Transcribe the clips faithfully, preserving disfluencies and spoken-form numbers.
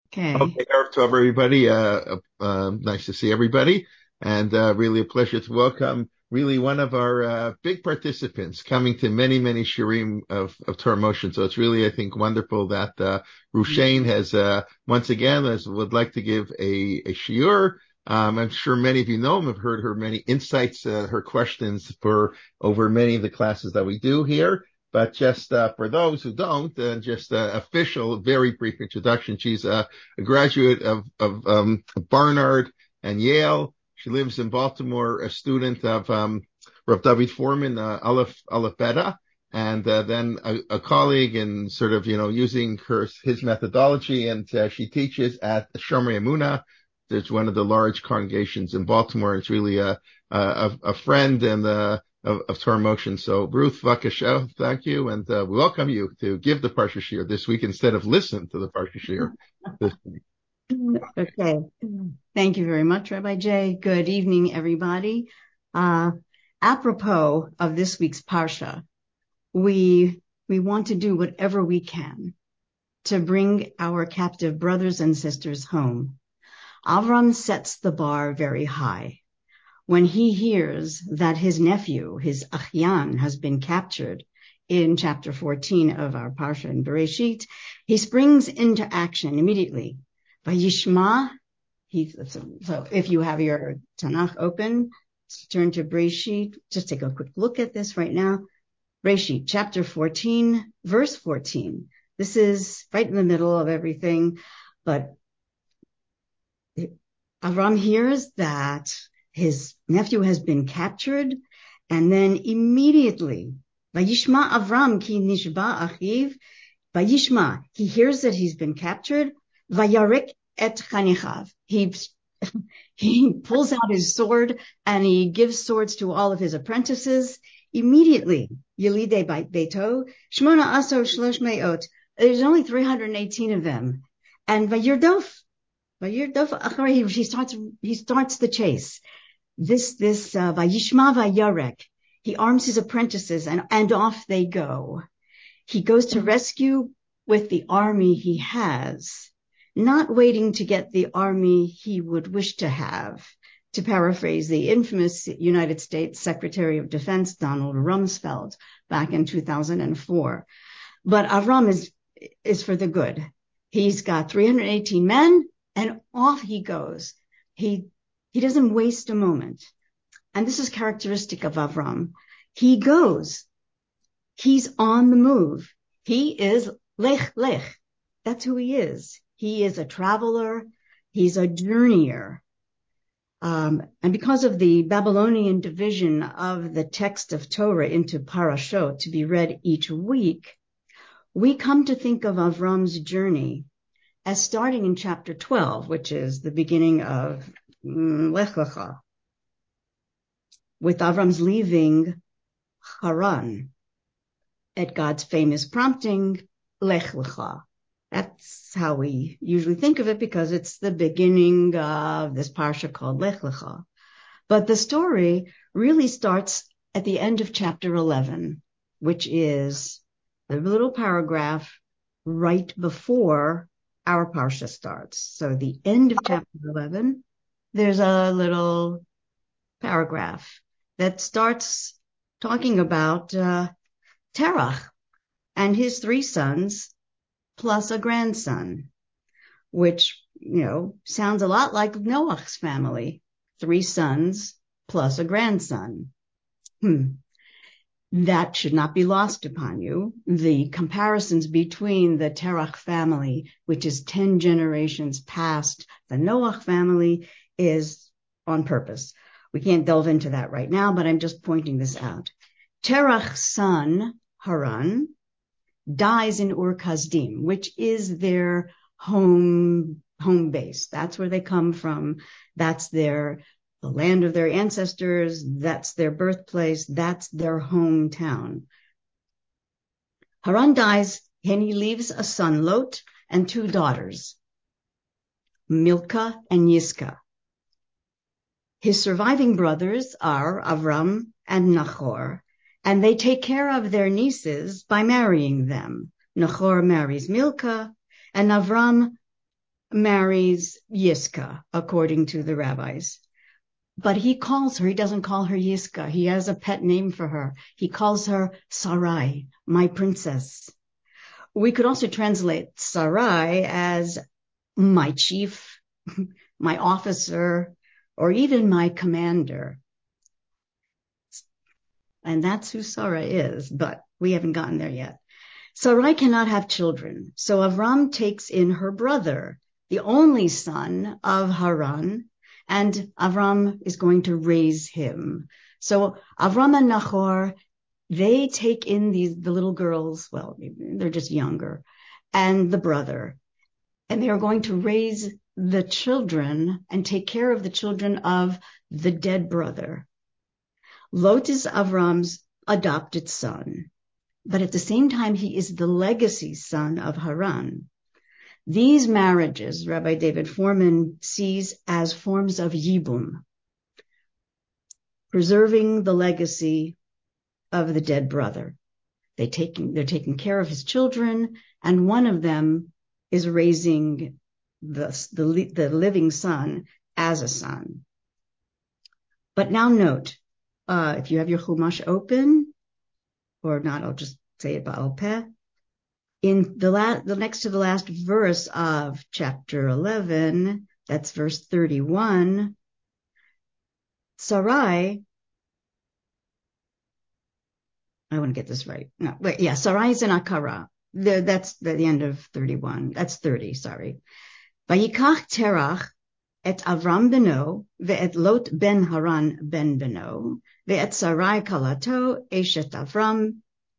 Okay. Okay, Erev Tov, everybody. Uh, uh, uh, nice to see everybody, and uh, really a pleasure to welcome really one of our uh, big participants coming to many, many shirim of, of Torah Motion. So it's really, I think, wonderful that uh, Rushain has uh, once again as would like to give a, a shiur. Um, I'm sure many of you know him, have heard her many insights, uh, her questions for over many of the classes that we do here. But just uh, for those who don't, uh, just uh, official, very brief introduction. She's uh, a graduate of, of um, Barnard and Yale. She lives in Baltimore, a student of um, Rav David Foreman, uh, Aleph, Aleph Beta, and uh, then a, a colleague and sort of, you know, using her his methodology. And uh, she teaches at Shomer Emunah. There's one of the large congregations in Baltimore. It's really a, a, a friend and uh, of, of Torah Motion. So Ruth Vakasha, thank you, and uh, we welcome you to give the Parsha Shir this week instead of listen to the Parsha Shir this week. Okay. Thank you very much, Rabbi Jay. Good evening, everybody. Uh, apropos of this week's Parsha, we, we want to do whatever we can to bring our captive brothers and sisters home. Avram sets the bar very high. When he hears that his nephew, his Achyan, has been captured in chapter fourteen of our Parsha in Bereshit, he springs into action immediately. Vayishma, he, so, so if you have your Tanakh open, turn to Bereshit. Just take a quick look at this right now. Bereshit, chapter fourteen, verse fourteen. This is right in the middle of everything, but Avram hears that his nephew has been captured, and then immediately, Vayishma Avram ki nishba achiv, Vayishma, he hears that he's been captured, Vayarek et chanichav. He, he pulls out his sword and he gives swords to all of his apprentices. Immediately, Yelidei Beito, Shmona Asor Shlosh Meot. There's only three hundred eighteen of them. And Vayirdof, he starts, he starts the chase. This, this, uh, Vayishma Vayarek. He arms his apprentices and, and off they go. He goes to rescue with the army he has, not waiting to get the army he would wish to have, to paraphrase the infamous United States Secretary of Defense, Donald Rumsfeld, back in two thousand four. But Avram is, is for the good. He's got three hundred eighteen men, and off he goes. He, he doesn't waste a moment. And this is characteristic of Avram. He goes. He's on the move. He is lech lech. That's who he is. He is a traveler. He's a journeyer. Um, and because of the Babylonian division of the text of Torah into parashot to be read each week, we come to think of Avram's journey as starting in chapter twelve, which is the beginning of mm, Lech Lecha, with Avram's leaving Haran at God's famous prompting, Lech Lecha. That's how we usually think of it because it's the beginning of this parsha called Lech Lecha. But the story really starts at the end of chapter eleven, which is the little paragraph right before our parsha starts. So the end of chapter eleven, there's a little paragraph that starts talking about uh, Terach and his three sons plus a grandson, which, you know, sounds a lot like Noach's family. Three sons plus a grandson. Hmm. That should not be lost upon you. The comparisons between the Terach family, which is ten generations past the Noach family, is on purpose. We can't delve into that right now, but I'm just pointing this out. Terach's son, Haran, dies in Ur Kasdim, which is their home, home base. That's where they come from. That's their the land of their ancestors, that's their birthplace, that's their hometown. Haran dies, and he leaves a son, Lot, and two daughters, Milcah and Yiscah. His surviving brothers are Avram and Nachor, and they take care of their nieces by marrying them. Nachor marries Milcah, and Avram marries Yiska, according to the rabbis. But he calls her, he doesn't call her Yiska. He has a pet name for her. He calls her Sarai, my princess. We could also translate Sarai as my chief, my officer, or even my commander. And that's who Sarah is, but we haven't gotten there yet. Sarai cannot have children, so Avram takes in her brother, the only son of Haran, and Avram is going to raise him. So Avram and Nahor, they take in these the little girls, well, they're just younger, and the brother, and they are going to raise the children and take care of the children of the dead brother. Lot is Avram's adopted son, but at the same time, he is the legacy son of Haran. These marriages, Rabbi David Foreman sees as forms of yibum, preserving the legacy of the dead brother. They taking, they're taking care of his children, and one of them is raising the, the, the living son as a son. But now note, uh, if you have your Chumash open, or not, I'll just say it ba'al peh. In the last, the next to the last verse of chapter eleven, that's verse thirty-one, Sarai, I want to get this right. No, wait, yeah, Sarai is an akara. The, that's the, the end of thirty-one. That's thirty, sorry. Vayikach Terach et Avram beno, ve'et Lot ben Haran ben beno, ve'et Sarai kalato, eshet Avram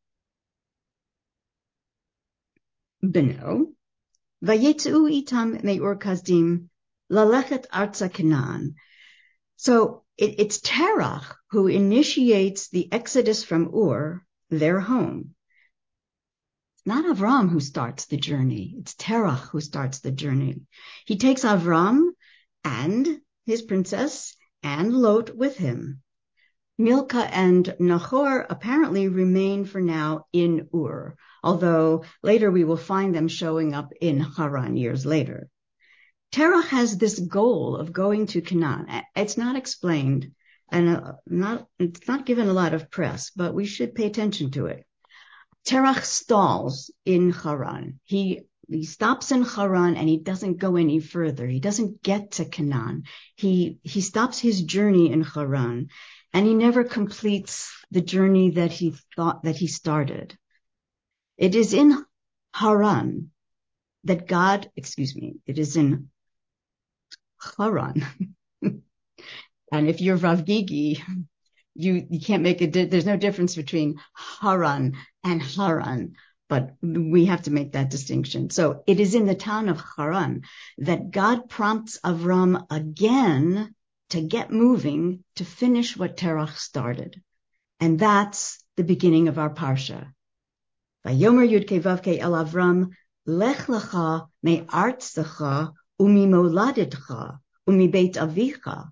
beno, vayetzu itam me'ur kasdim, lalechet arza Canaan. So it, it's Terach who initiates the exodus from Ur, their home. It's not Avram who starts the journey. It's Terach who starts the journey. He takes Avram and his princess and Lot with him. Milcah and Nahor apparently remain for now in Ur, although later we will find them showing up in Haran years later. Terach has this goal of going to Canaan. It's not explained and uh, not, it's not given a lot of press, but we should pay attention to it. Terach stalls in Haran. He He stops in Haran and he doesn't go any further. He doesn't get to Canaan. He, he stops his journey in Haran and he never completes the journey that he thought that he started. It is in Haran that God, excuse me, it is in Haran. And if you're Rav Gigi, you, you can't make it, there's no difference between Haran and Haran. But we have to make that distinction. So it is in the town of Haran that God prompts Avram again to get moving to finish what Terach started. And that's the beginning of our parsha. Vayomer Yud-Kei Vav-Kei El Avram, Lech lecha me'artzecha u'mimoladetcha u'mibeit avicha.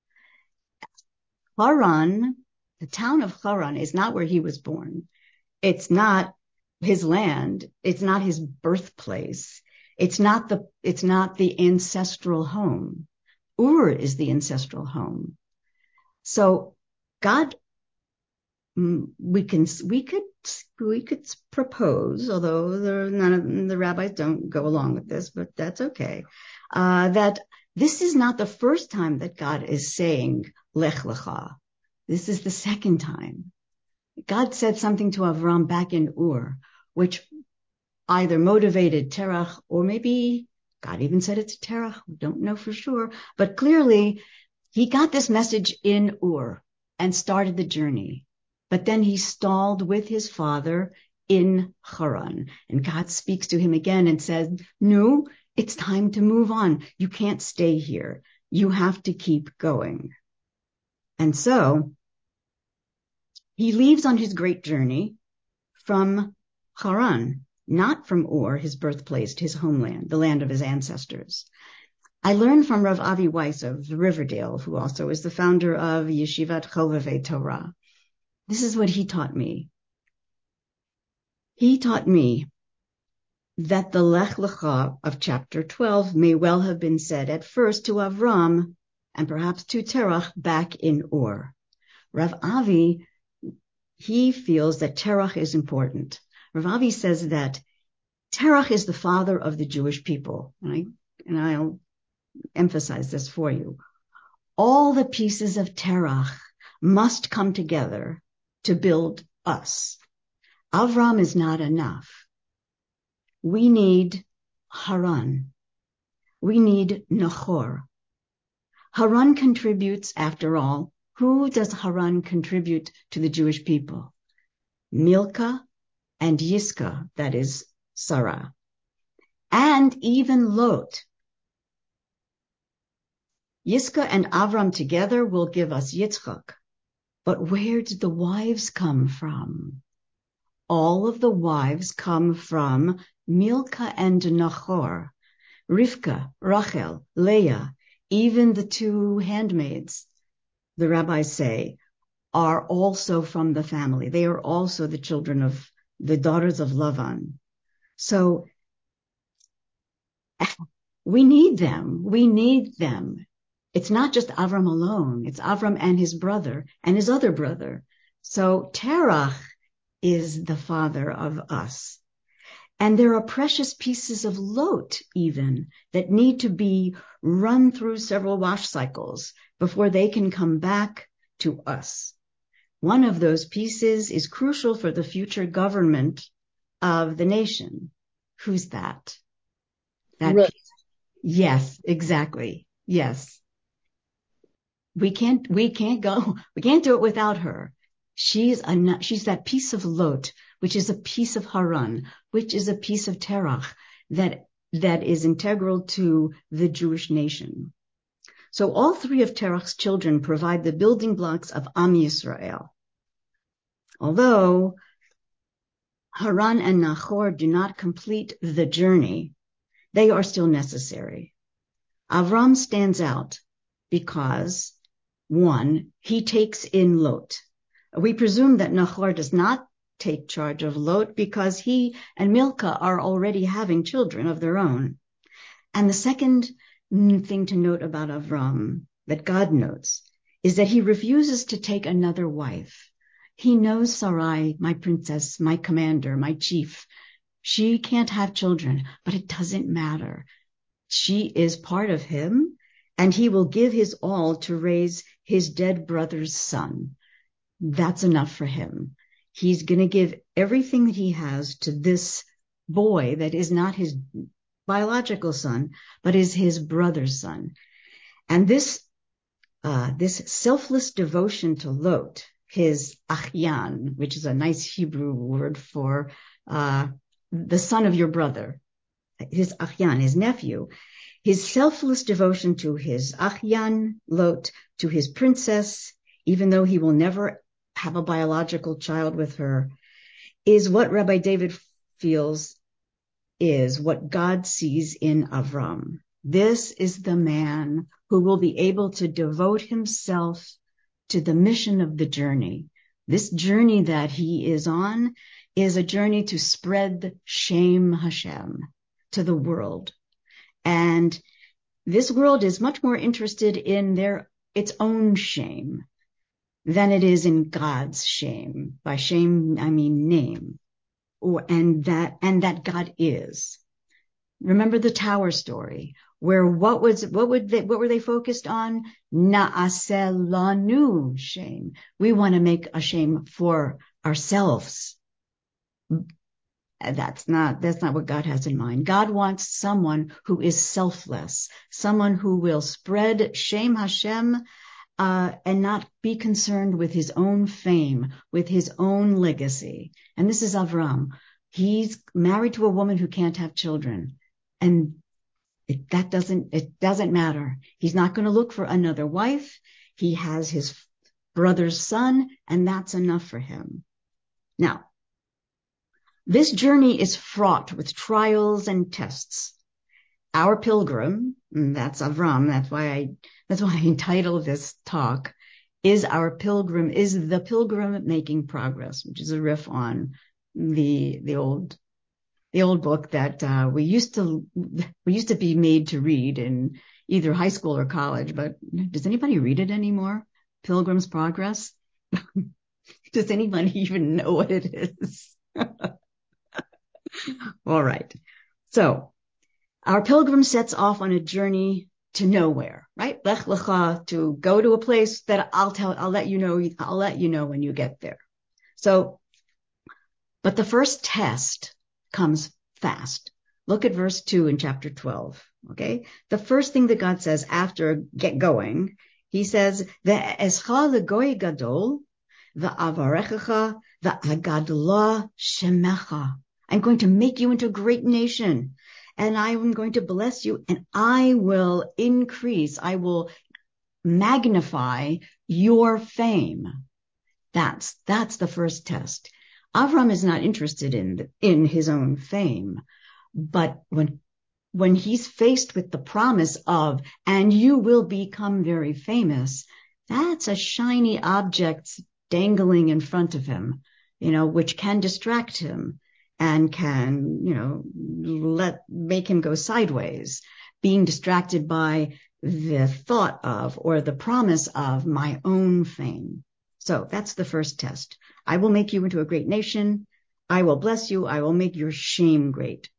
Haran, the town of Haran, is not where he was born. It's not his land. It's not his birthplace. It's not the, it's not the ancestral home. Ur is the ancestral home. So God, we can, we could, we could propose, although there, none of the rabbis don't go along with this, but that's okay. Uh, that this is not the first time that God is saying Lech Lecha. This is the second time. God said something to Avram back in Ur, which either motivated Terach or maybe God even said it to Terach. We don't know for sure. But clearly, he got this message in Ur and started the journey. But then he stalled with his father in Haran. And God speaks to him again and says, no, it's time to move on. You can't stay here. You have to keep going. And so he leaves on his great journey from Haran, not from Ur, his birthplace, his homeland, the land of his ancestors. I learned from Rav Avi Weiss of Riverdale, who also is the founder of Yeshivat Chovevei Torah. This is what he taught me. He taught me that the Lech Lecha of chapter twelve may well have been said at first to Avram and perhaps to Terach back in Ur. Rav Avi, he feels that Terach is important. Rav Avi says that Terach is the father of the Jewish people. And, I, and I'll emphasize this for you. All the pieces of Terach must come together to build us. Avram is not enough. We need Haran. We need Nahor. Haran contributes, after all. Who does Haran contribute to the Jewish people? Milcah and Yiscah, that is Sarah. And even Lot. Yiscah and Avram together will give us Yitzchak. But where did the wives come from? All of the wives come from Milcah and Nahor, Rivka, Rachel, Leah, even the two handmaids, the rabbis say, are also from the family. They are also the children of the daughters of Lavan. So we need them. We need them. It's not just Avram alone. It's Avram and his brother and his other brother. So Terach is the father of us. And there are precious pieces of Lot even that need to be run through several wash cycles before they can come back to us. One of those pieces is crucial for the future government of the nation. Who's that? That Ruth. piece. Yes, exactly. Yes. We can't, we can't go, we can't do it without her. She's a, she's that piece of Lot, which is a piece of Haran, which is a piece of Terach that, that is integral to the Jewish nation. So all three of Terach's children provide the building blocks of Am Yisrael. Although Haran and Nahor do not complete the journey, they are still necessary. Avram stands out because, one, he takes in Lot. We presume that Nahor does not take charge of Lot because he and Milcah are already having children of their own. And the second thing to note about Avram that God notes is that he refuses to take another wife. He knows Sarai, my princess, my commander, my chief. She can't have children, but it doesn't matter. She is part of him, and he will give his all to raise his dead brother's son. That's enough for him. He's going to give everything that he has to this boy that is not his biological son, but is his brother's son. And this, uh, this selfless devotion to Lot, his Achyan, which is a nice Hebrew word for, uh, the son of your brother, his Achyan, his nephew, his selfless devotion to his Achyan, Lot, to his princess, even though he will never have a biological child with her, is what Rabbi David feels is what God sees in Avram. This is the man who will be able to devote himself to the mission of the journey. This journey that he is on is a journey to spread Shem Hashem to the world. And this world is much more interested in their its own shame than it is in God's shame. By shame, I mean name. Or, and that, and that God is. Remember the tower story, where what was, what would they, what were they focused on? Na'aseh lanu shame. We want to make a shame for ourselves. That's not, that's not what God has in mind. God wants someone who is selfless, someone who will spread Shem Hashem, uh, and not be concerned with his own fame, with his own legacy. And this is Avram. He's married to a woman who can't have children. And it, that doesn't, it doesn't matter. He's not going to look for another wife. He has his brother's son, and that's enough for him. Now, this journey is fraught with trials and tests. Our pilgrim, that's Avram, that's why I, that's why I entitled this talk, is our pilgrim, is the pilgrim making progress, which is a riff on the, the old the old book that uh, we used to we used to be made to read in either high school or college. But does anybody read it anymore? Pilgrim's Progress? Does anybody even know what it is? All right. So our pilgrim sets off on a journey to nowhere, right? Lech lecha, to go to a place that I'll tell, I'll let you know, I'll let you know when you get there. So, but the first test comes fast. Look at verse two in chapter twelve. Okay. The first thing that God says after get going, he says, Ve'escha legoy gadol, ve'avarechecha, ve'agadla shemecha. I'm going to make you into a great nation, and I am going to bless you, and I will increase, I will magnify your fame. That's, that's the first test. Avram is not interested in, in his own fame, but when, when he's faced with the promise of, and you will become very famous, that's a shiny object dangling in front of him, you know, which can distract him and can, you know, let, make him go sideways, being distracted by the thought of or the promise of my own fame. So that's the first test. I will make you into a great nation. I will bless you. I will make your shame great.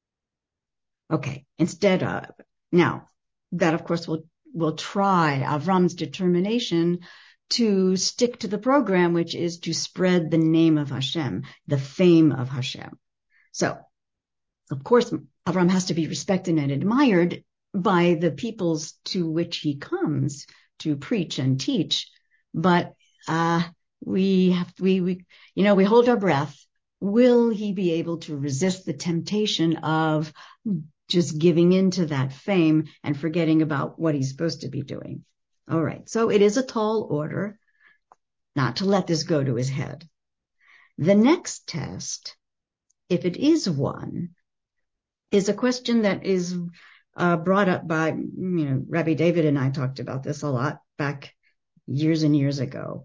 Okay. Instead of, now that of course will, will try Avram's determination to stick to the program, which is to spread the name of Hashem, the fame of Hashem. So, of course, Avram has to be respected and admired by the peoples to which he comes to preach and teach. But uh, we have, we, we, you know, we hold our breath. Will he be able to resist the temptation of just giving into that fame and forgetting about what he's supposed to be doing? All right. So it is a tall order not to let this go to his head. The next test, if it is one, is a question that is uh, brought up by, you know, Rabbi David and I talked about this a lot back years and years ago.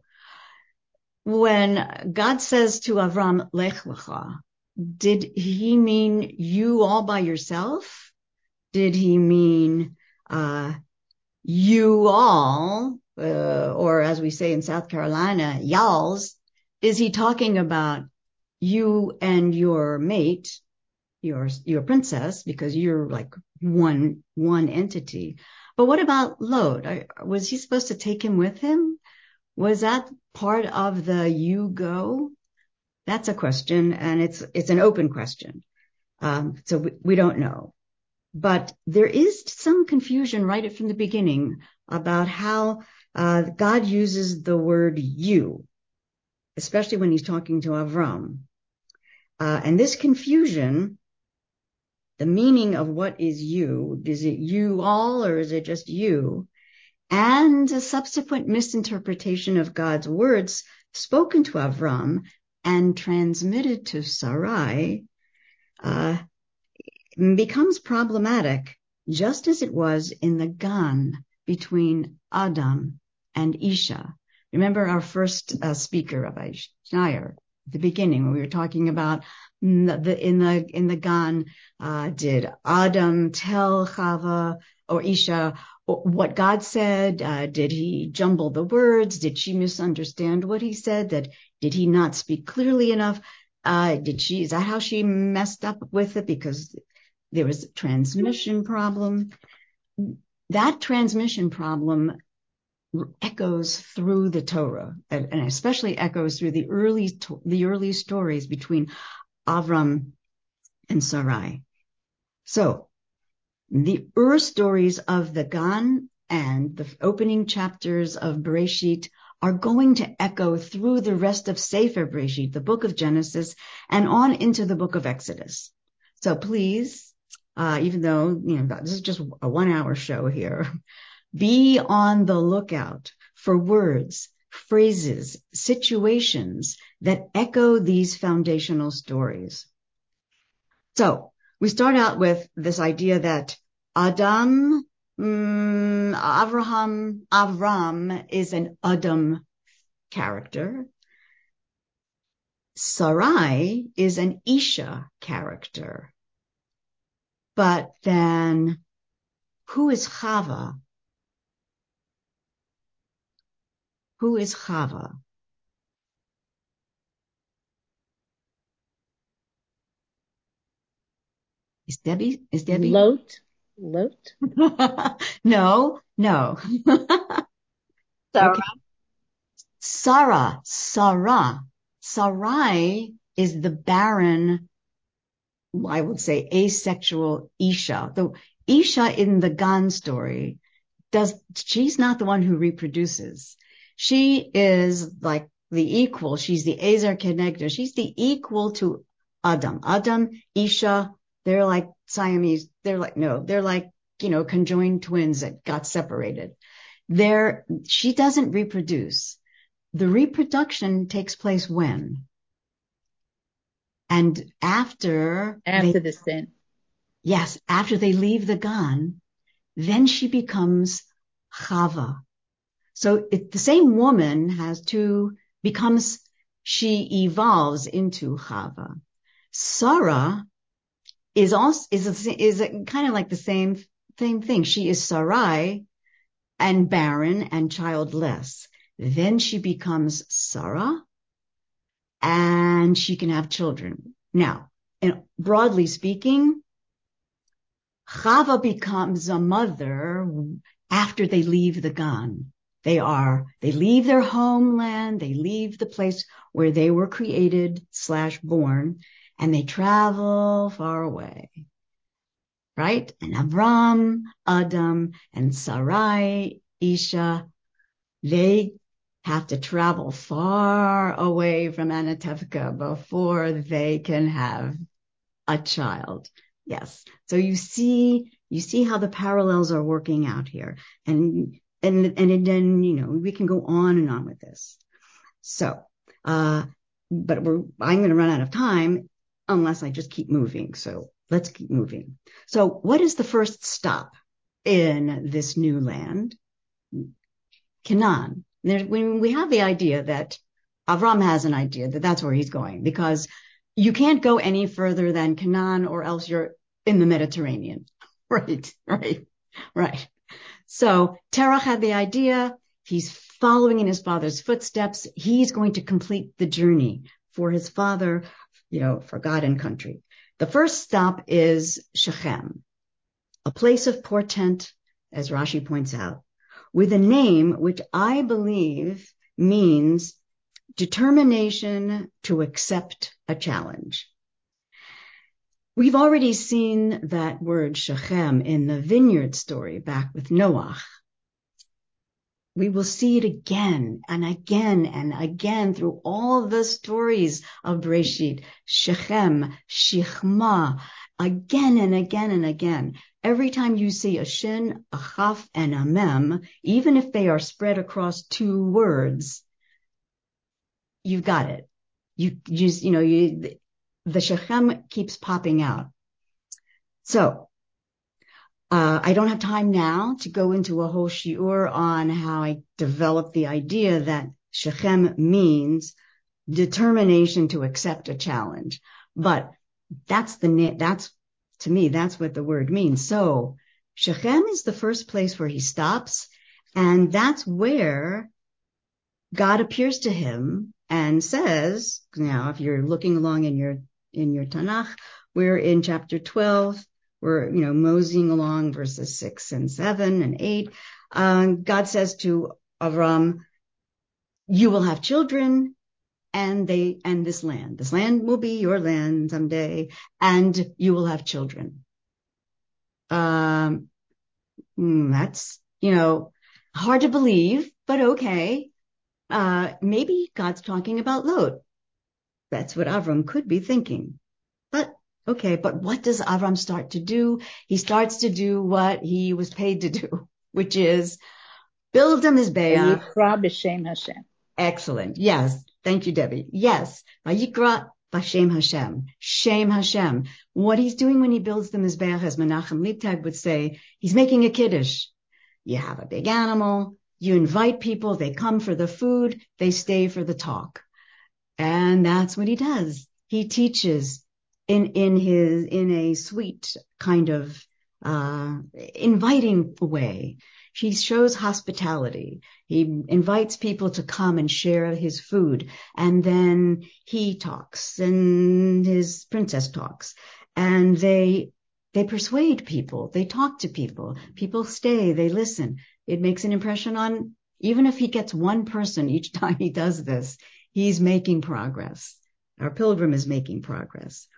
When God says to Avram, Lech lecha, did he mean you all by yourself? Did he mean uh, you all, uh, or as we say in South Carolina, y'alls? Is he talking about you and your mate, your your princess, because you're like one one entity? But what about Lot? Was he supposed to take him with him? Was that part of the you go? That's a question, and it's it's an open question. Um, so we, we don't know. But there is some confusion right from the beginning about how uh, God uses the word you, especially when he's talking to Avram. Uh, and this confusion, the meaning of what is you, is it you all or is it just you? And a subsequent misinterpretation of God's words spoken to Avram and transmitted to Sarai uh, becomes problematic, just as it was in the Gan between Adam and Isha. Remember our first uh, speaker, Rabbi Schneier, at the beginning when we were talking about the, the in the in the Gan, uh, did Adam tell Chava or Isha what God said? Uh, did he jumble the words? Did she misunderstand what he said? That did he not speak clearly enough? Uh, did she? Is that how she messed up with it? Because there was a transmission problem. That transmission problem echoes through the Torah, and, and especially echoes through the early the early stories between Avram and Sarai. So the Ur stories of the Gan and the opening chapters of Bereshit are going to echo through the rest of Sefer Bereshit, the book of Genesis, and on into the book of Exodus. So please, uh, even though, you know, this is just a one hour show here, be on the lookout for words, phrases, situations that echo these foundational stories. So we start out with this idea that Adam, um, Avraham, Avram is an Adam character. Sarai is an Isha character. But then who is Chava? Who is Chava? Is Debbie? Is Debbie? Lot. Lot. no, no. Sarah. Okay. Sarah, Sarah. Sarai is the barren, I would say, asexual Isha. The Isha in the Gan story does, she's not the one who reproduces. She is like the equal. She's the Ezer Kenegda. She's the equal to Adam. Adam, Isha, they're like Siamese. They're like, no, they're like, you know, conjoined twins that got separated. They're, she doesn't reproduce. The reproduction takes place when? And after After they, the sin. Yes, after they leave the Gan, then she becomes Chava. So it, the same woman has two, becomes, she evolves into Chava. Sarah is also, is, a, is a, kind of like the same, same thing. She is Sarai and barren and childless. Then she becomes Sarah and she can have children. Now, and broadly speaking, Chava becomes a mother after they leave the Gan. They are, they leave their homeland, they leave the place where they were created slash born, and they travel far away. Right? And Avram, Adam, and Sarai, Isha, they have to travel far away from Anatevka before they can have a child. Yes. So you see, you see how the parallels are working out here. And, and, and then, you know, we can go on and on with this. So, uh, but we're, I'm going to run out of time unless I just keep moving. So let's keep moving. So what is the first stop in this new land? Canaan. There, when we have the idea that Avram has an idea that that's where he's going, because you can't go any further than Canaan or else you're in the Mediterranean. Right, right, right. So Terach had the idea. He's following in his father's footsteps. He's going to complete the journey for his father, you know, for God and country. The first stop is Shechem, a place of portent, as Rashi points out, with a name which I believe means determination to accept a challenge. We've already seen that word Shechem in the vineyard story back with Noach. We will see it again and again and again through all the stories of Bereshit. Shechem, Shechma, again and again and again. Every time you see a shin, a chaf, and a mem, even if they are spread across two words, you've got it. You just, you know, you, the Shechem keeps popping out. So, uh, I don't have time now to go into a whole shiur on how I developed the idea that Shechem means determination to accept a challenge. But that's the, that's, to me, that's what the word means. So Shechem is the first place where he stops, and that's where God appears to him and says, now, if you're looking along in your, in your Tanakh, we're in chapter twelve, we're, you know, moseying along verses six and seven and eight. Um, God says to Avram, you will have children and they, and this land, this land will be your land someday, and you will have children. Um, that's, you know, hard to believe, but okay. Uh, maybe God's talking about Lot. That's what Avram could be thinking. But, okay, but what does Avram start to do? He starts to do what he was paid to do, which is build a mizbeach. Vayikra b'shem Hashem. Excellent. Yes. Thank you, Debbie. Yes. Vayikra b'shem Hashem. Shem Hashem. What he's doing when he builds the mizbeach, as Menachem Leibtag would say, he's making a kiddush. You have a big animal. You invite people. They come for the food. They stay for the talk. And that's what he does. He teaches in, in his, in a sweet kind of, uh, inviting way. He shows hospitality. He invites people to come and share his food. And then he talks and his princess talks, and they, they persuade people. They talk to people. People stay. They listen. It makes an impression on, even if he gets one person each time he does this, he's making progress. Our pilgrim is making progress.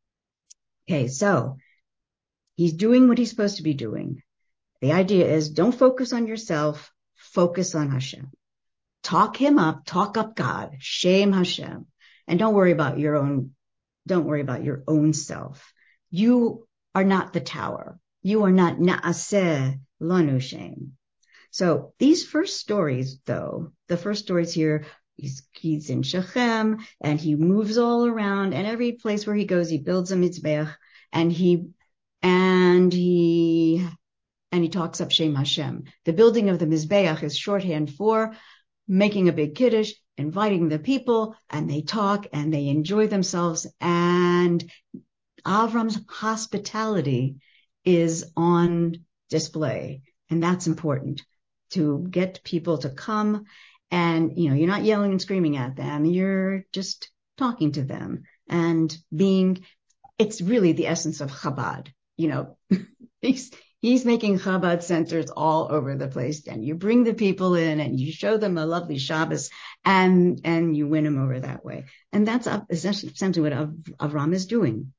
Okay, so he's doing what he's supposed to be doing. The idea is don't focus on yourself, focus on Hashem. Talk him up, talk up God, shame Hashem, and don't worry about your own, don't worry about your own self. You are not the tower. You are not na'aseh lanu shem. So these first stories, though, the first stories here, he's, he's in Shechem, and he moves all around, and every place where he goes, he builds a mizbeach, and he, and he, and he talks up Shem Hashem. The building of the mizbeach is shorthand for making a big kiddush, inviting the people, and they talk, and they enjoy themselves, and Avram's hospitality is on display, and that's important. To get people to come, and, you know, you're not yelling and screaming at them. You're just talking to them and being, it's really the essence of Chabad. You know, he's, he's making Chabad centers all over the place, and you bring the people in and you show them a lovely Shabbos, and, and you win them over that way. And that's essentially, essentially what Av- Avram is doing.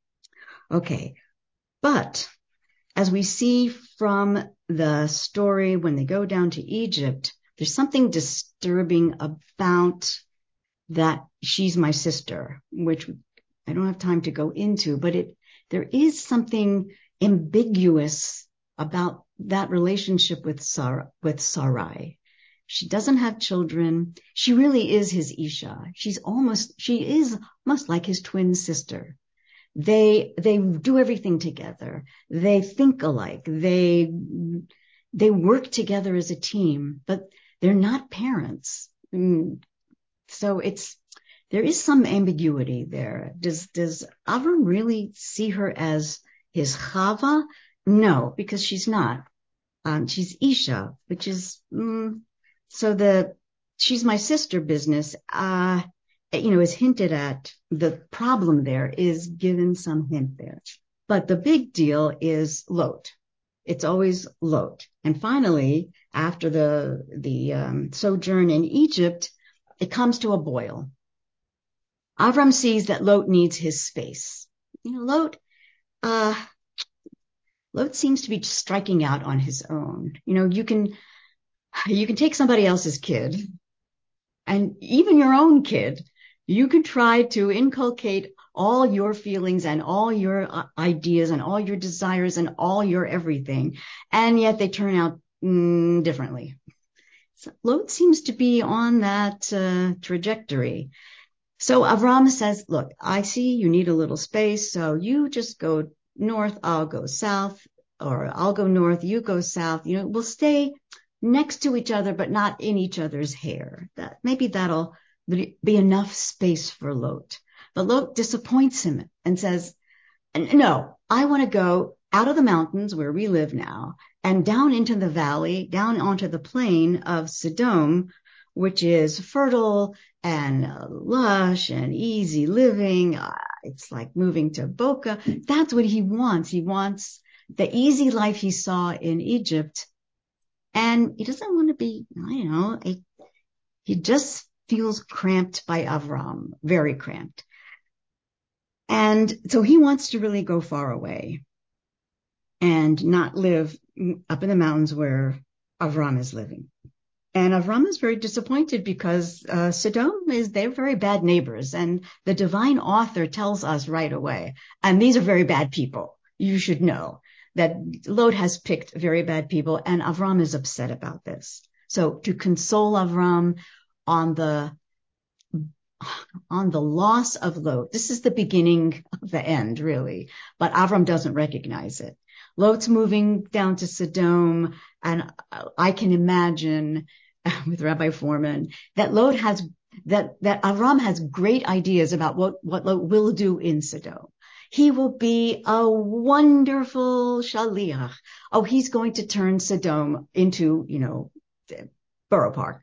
Okay. But as we see from the story, when they go down to Egypt, there's something disturbing about that she's my sister, which I don't have time to go into, but it, there is something ambiguous about that relationship with Sarah, with Sarai. She doesn't have children. She really is his Isha. She's almost, she is almost like his twin sister. They, they do everything together. They think alike. They, they work together as a team, but they're not parents. So it's, there is some ambiguity there. Does, does Avram really see her as his Chava? No, because she's not. Um, she's Isha, which is, mm, so the, she's my sister business, uh, you know, is hinted at. The problem there is given some hint there. But the big deal is Lot. It's always Lot. And finally, after the, the um, sojourn in Egypt, it comes to a boil. Avram sees that Lot needs his space. You know, Lot, uh, Lot seems to be striking out on his own. You know, you can, you can take somebody else's kid, and even your own kid, you can try to inculcate all your feelings and all your ideas and all your desires and all your everything, and yet they turn out mm, differently. So Lot seems to be on that uh, trajectory. So Avram says, look, I see you need a little space, so you just go north, I'll go south, or I'll go north, you go south. You know, we'll stay next to each other, but not in each other's hair. That maybe that'll be enough space for Lot. But Lot disappoints him and says, no, I want to go out of the mountains where we live now and down into the valley, down onto the plain of Sodom, which is fertile and lush and easy living. It's like moving to Boca. That's what he wants. He wants the easy life he saw in Egypt. And he doesn't want to be, I don't know, a, he just feels cramped by Avram, very cramped. And so he wants to really go far away and not live up in the mountains where Avram is living. And Avram is very disappointed because uh, Sodom is, they're very bad neighbors. And the divine author tells us right away, and these are very bad people. You should know that Lot has picked very bad people, and Avram is upset about this. So to console Avram on the on the loss of Lot, this is the beginning of the end, really. But Avram doesn't recognize it. Lot's moving down to Sodom, and I can imagine with Rabbi Foreman that Lot has that, that Avram has great ideas about what, what Lot will do in Sodom. He will be a wonderful shaliach. Oh, he's going to turn Sodom into, you know, Borough Park.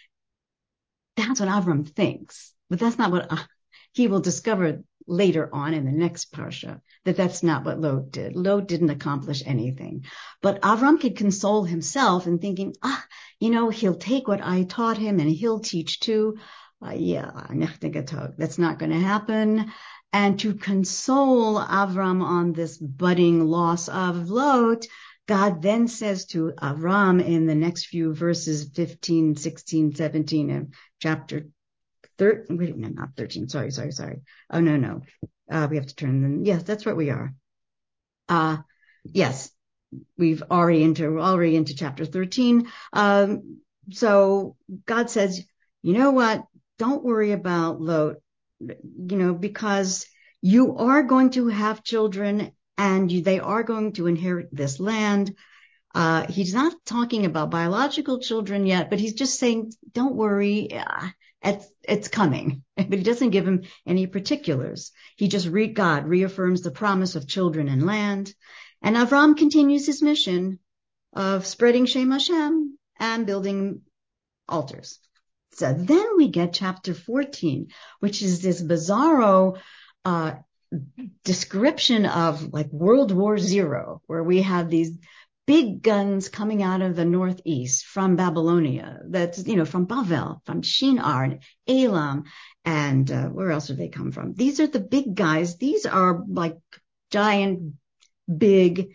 That's what Avram thinks, but that's not what uh, he will discover later on in the next parsha, that that's not what Lot did. Lot didn't accomplish anything. But Avram could console himself in thinking, ah, you know, he'll take what I taught him and he'll teach too. Uh, yeah, that's not going to happen. And to console Avram on this budding loss of Lot, God then says to Avram in the next few verses, fifteen, sixteen, seventeen, and chapter thirteen, wait, no, not thirteen, sorry, sorry, sorry. Oh, no, no. Uh, we have to turn them. Yes, that's where we are. Uh, yes, we've already into, already into chapter thirteen. Um, so God says, you know what? Don't worry about Lot, you know, because you are going to have children and you, they are going to inherit this land. Uh, he's not talking about biological children yet, but he's just saying, don't worry. Uh, it's, it's coming, but he doesn't give him any particulars. He just read God reaffirms the promise of children and land. And Avram continues his mission of spreading Shem Hashem and building altars. So then we get chapter fourteen, which is this bizarro, uh, description of like World War Zero, where we have these big guns coming out of the northeast from Babylonia. That's, you know, from Bavel, from Shinar and Elam. And, uh, where else do they come from? These are the big guys. These are like giant, big,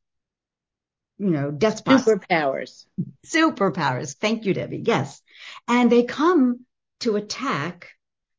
you know, despots. Superpowers. Superpowers. Thank you, Debbie. Yes. And they come to attack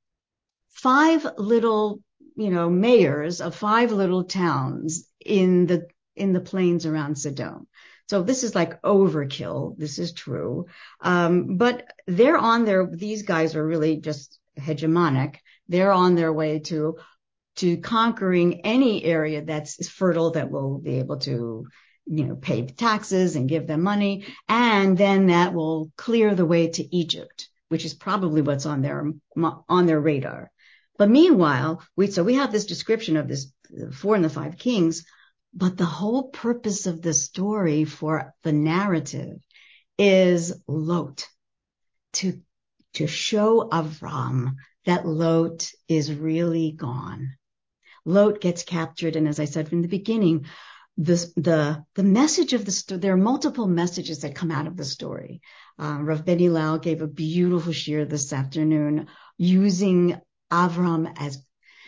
five little, you know, mayors of five little towns in the, in the plains around Sodom. So this is like overkill. This is true. Um, but they're on their, these guys are really just hegemonic. They're on their way to, to conquering any area that's fertile that will be able to, you know, pay taxes and give them money. And then that will clear the way to Egypt, which is probably what's on their, on their radar. But meanwhile, we, so we have this description of this four and the five kings, but the whole purpose of the story for the narrative is Lot, to, to show Avram that Lot is really gone. Lot gets captured. And as I said from the beginning, this, the, the message of the story, there are multiple messages that come out of the story. Uh, Rav Benny Lau gave a beautiful shiur this afternoon using Avram as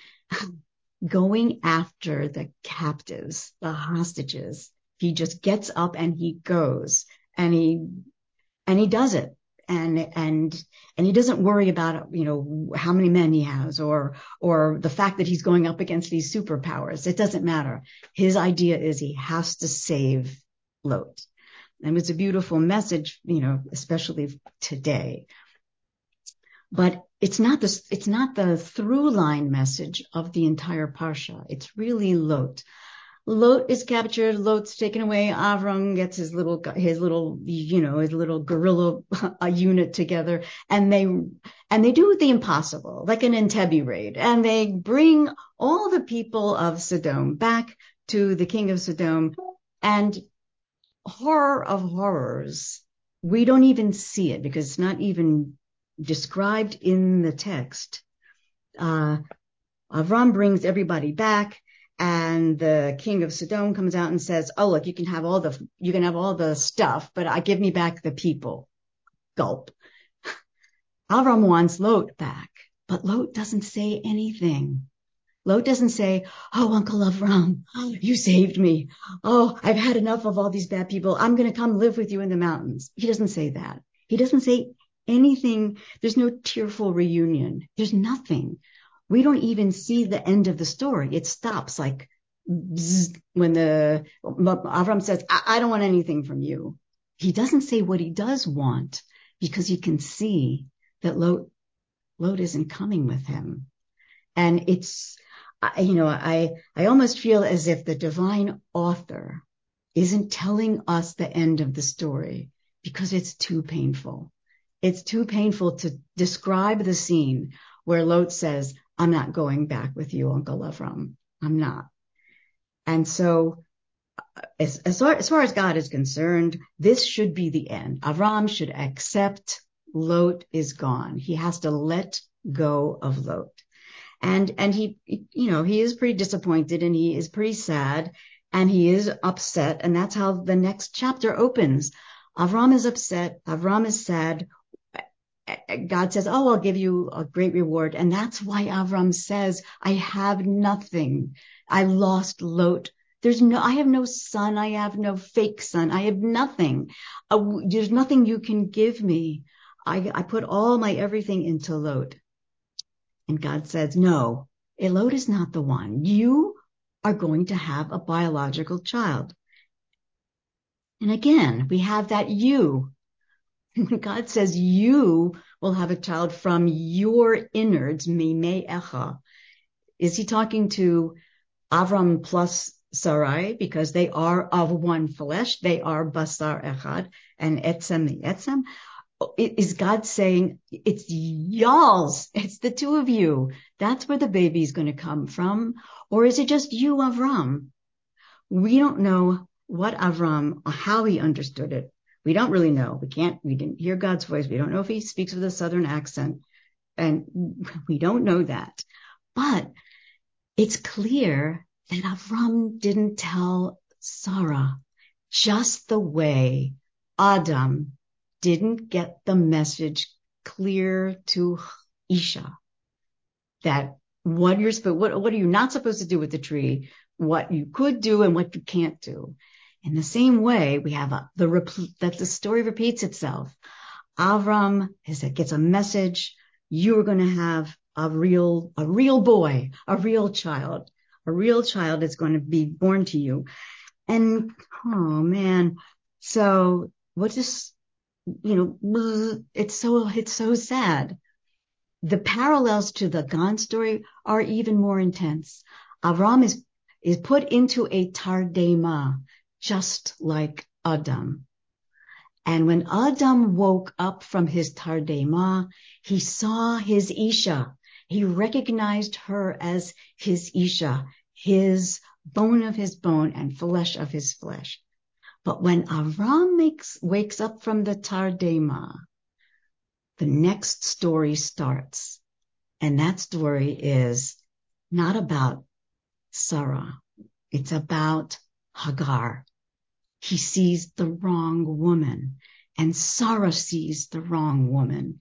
going after the captives, the hostages. He just gets up and he goes and he, and he does it. And, and, and he doesn't worry about, you know, how many men he has or, or the fact that he's going up against these superpowers. It doesn't matter. His idea is he has to save Lot. And it's a beautiful message, you know, especially today. But it's not the, it's not the through line message of the entire parsha. It's really Lot. Lot is captured. Lot's taken away. Avram gets his little, his little, you know, his little guerrilla uh, unit together, and they, and they do the impossible, like an Entebbe raid, and they bring all the people of Sodom back to the king of Sodom, and horror of horrors, we don't even see it because it's not even described in the text. Uh, Avram brings everybody back. And the king of Sodom comes out and says, oh, look, you can have all the, you can have all the stuff, but I give me back the people. Gulp. Avram wants Lot back, but Lot doesn't say anything. Lot doesn't say, oh, Uncle Avram, you saved me. Oh, I've had enough of all these bad people. I'm going to come live with you in the mountains. He doesn't say that. He doesn't say anything. There's no tearful reunion. There's nothing. We don't even see the end of the story. It stops like bzz, when the Avram says, I, I don't want anything from you. He doesn't say what he does want because he can see that Lot, Lot isn't coming with him. And it's, you know, I, I almost feel as if the divine author isn't telling us the end of the story because it's too painful. It's too painful to describe the scene where Lot says, I'm not going back with you, Uncle Avram. I'm not. And so as, as, far, as far as God is concerned, this should be the end. Avram should accept Lot is gone. He has to let go of Lot. And, and he, you know, he is pretty disappointed and he is pretty sad and he is upset. And that's how the next chapter opens. Avram is upset. Avram is sad. God says, oh, I'll give you a great reward. And that's why Avram says, I have nothing. I lost Lot. There's no, I have no son. I have no fake son. I have nothing. Uh, there's nothing you can give me. I, I put all my everything into Lot. And God says, no, Lot is not the one. You are going to have a biological child. And again, we have that you. When God says you will have a child from your innards, mimei echa, is he talking to Avram plus Sarai because they are of one flesh? They are basar echad and etzem etzem. Is God saying it's y'all's? It's the two of you. That's where the baby's going to come from. Or is it just you, Avram? We don't know what Avram, or how he understood it. We don't really know. We can't, we didn't hear God's voice. We don't know if he speaks with a southern accent. And we don't know that. But it's clear that Avram didn't tell Sarah, just the way Adam didn't get the message clear to Isha that what you're supposed, what, what are you not supposed to do with the tree, what you could do and what you can't do. In the same way, we have a, the that the story repeats itself. Avram is, gets a message. You are going to have a real, a real boy, a real child. A real child is going to be born to you. And, oh man. So what is, you know, it's so, it's so sad. The parallels to the Gan story are even more intense. Avram is, is put into a tardema, just like Adam. And when Adam woke up from his tardema, he saw his Isha. He recognized her as his Isha, his bone of his bone and flesh of his flesh. But when Avram makes, wakes up from the tardema, the next story starts. And that story is not about Sarah. It's about Hagar. He sees the wrong woman, and Sarah sees the wrong woman.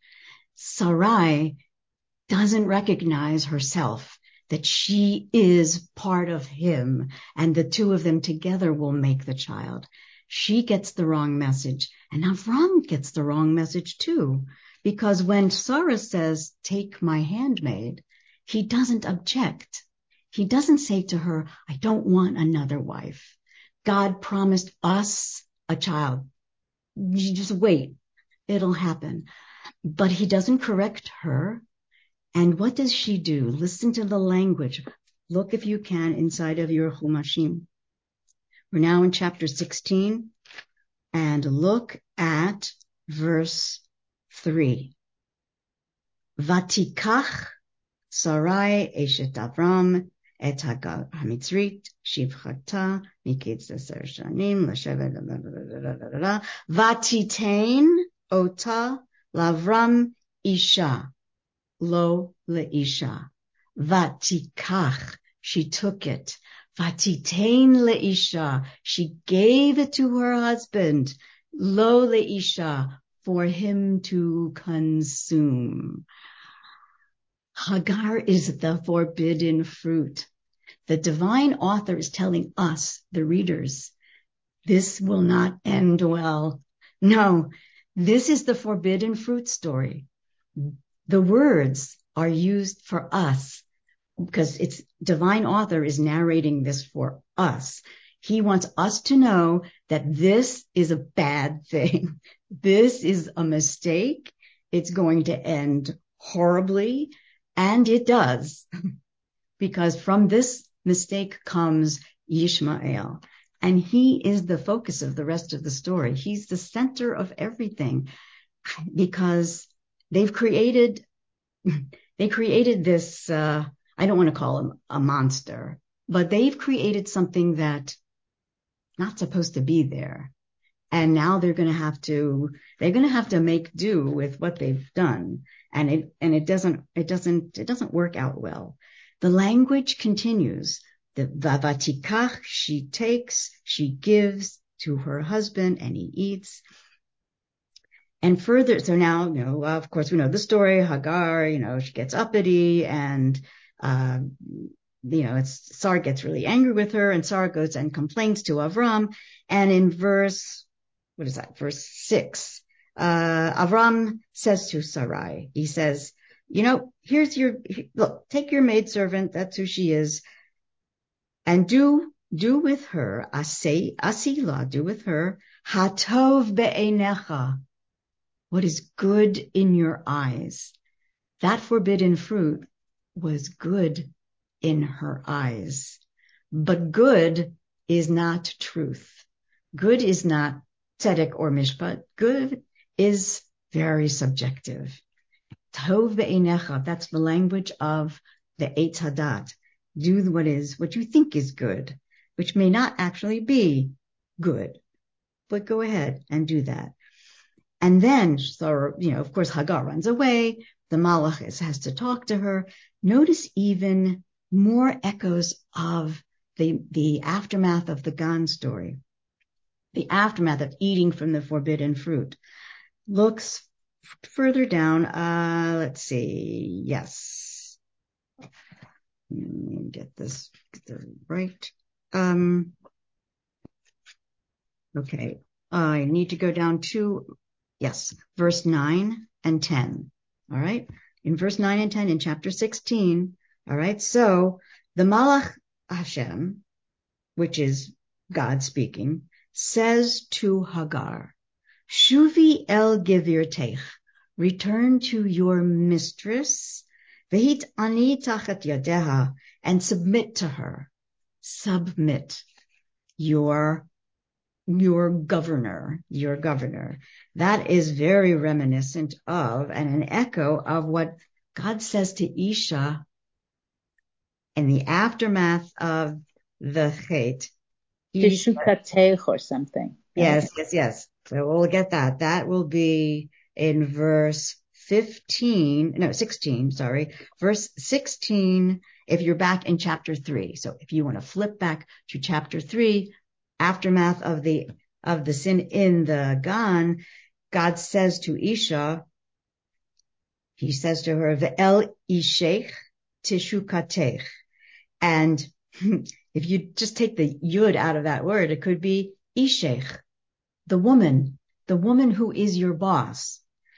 Sarai doesn't recognize herself that she is part of him, and the two of them together will make the child. She gets the wrong message, and Avram gets the wrong message too, because when Sarah says, take my handmaid, he doesn't object. He doesn't say to her, I don't want another wife. God promised us a child. You just wait. It'll happen. But he doesn't correct her. And what does she do? Listen to the language. Look, if you can, inside of your Chumashim. We're now in chapter sixteen. And look at verse three. Vatikach Sarai eshet Avram et Hagar hamitzrit shivchata miketz eser shanim l'shevet vatitain ota lavram isha lo leisha vatikach, she took it. Vatitain leisha, she gave it to her husband. Lo leisha, for him to consume. Hagar is the forbidden fruit. The divine author is telling us, the readers, this will not end well. No, this is the forbidden fruit story. The words are used for us because it's divine author is narrating this for us. He wants us to know that this is a bad thing. This is a mistake. It's going to end horribly. And it does, because from this mistake comes Yishmael. And he is the focus of the rest of the story. He's the center of everything. because they've created, they created this, uh, I don't want to call him a monster, but they've created something that not supposed to be there. And now they're going to have to, they're going to have to make do with what they've done. And it, and it doesn't, it doesn't, it doesn't work out well. The language continues. The Vavatikach, she takes, she gives to her husband and he eats. And further, so now, you know, of course we know the story, Hagar, you know, she gets uppity and, uh, you know, it's, Sarah gets really angry with her and Sarah goes and complains to Avram. And in verse, what is that? Verse six, uh, Avram says to Sarai, he says, you know, here's your, look, take your maidservant. That's who she is. And do, do with her, asay, asila, do with her, hatov be'enecha, what is good in your eyes. That forbidden fruit was good in her eyes. But good is not truth. Good is not tzedek or mishpat. Good is very subjective. Tov be'enecha, that's the language of the Eitz Hadat. Do what is, what you think is good, which may not actually be good. But go ahead and do that. And then, so, you know, of course, Hagar runs away. The Malach is, has to talk to her. Notice even more echoes of the, the aftermath of the Gan story. The aftermath of eating from the forbidden fruit. Looks further down. Uh, let's see. Yes. Let me get this right. Um, okay. I need to go down to, yes, verse nine and ten. All right. In verse nine and ten in chapter sixteen. All right. So the Malach Hashem, which is God speaking, says to Hagar, Shuvi el gevirtech, return to your mistress, vehit ani tachat yadeha, and submit to her. Submit your, your governor, your governor. That is very reminiscent of and an echo of what God says to Isha in the aftermath of the Chet. Tishukatech or something. Yes, yes, yes. So we'll get that. That will be in verse fifteen, no, sixteen, sorry. Verse sixteen, if you're back in chapter three. So if you want to flip back to chapter three, aftermath of the, of the sin in the Gan, God says to Isha, he says to her, Ve'el ishech tishukatech. And if you just take the yud out of that word, it could be ishech, the woman, the woman who is your boss.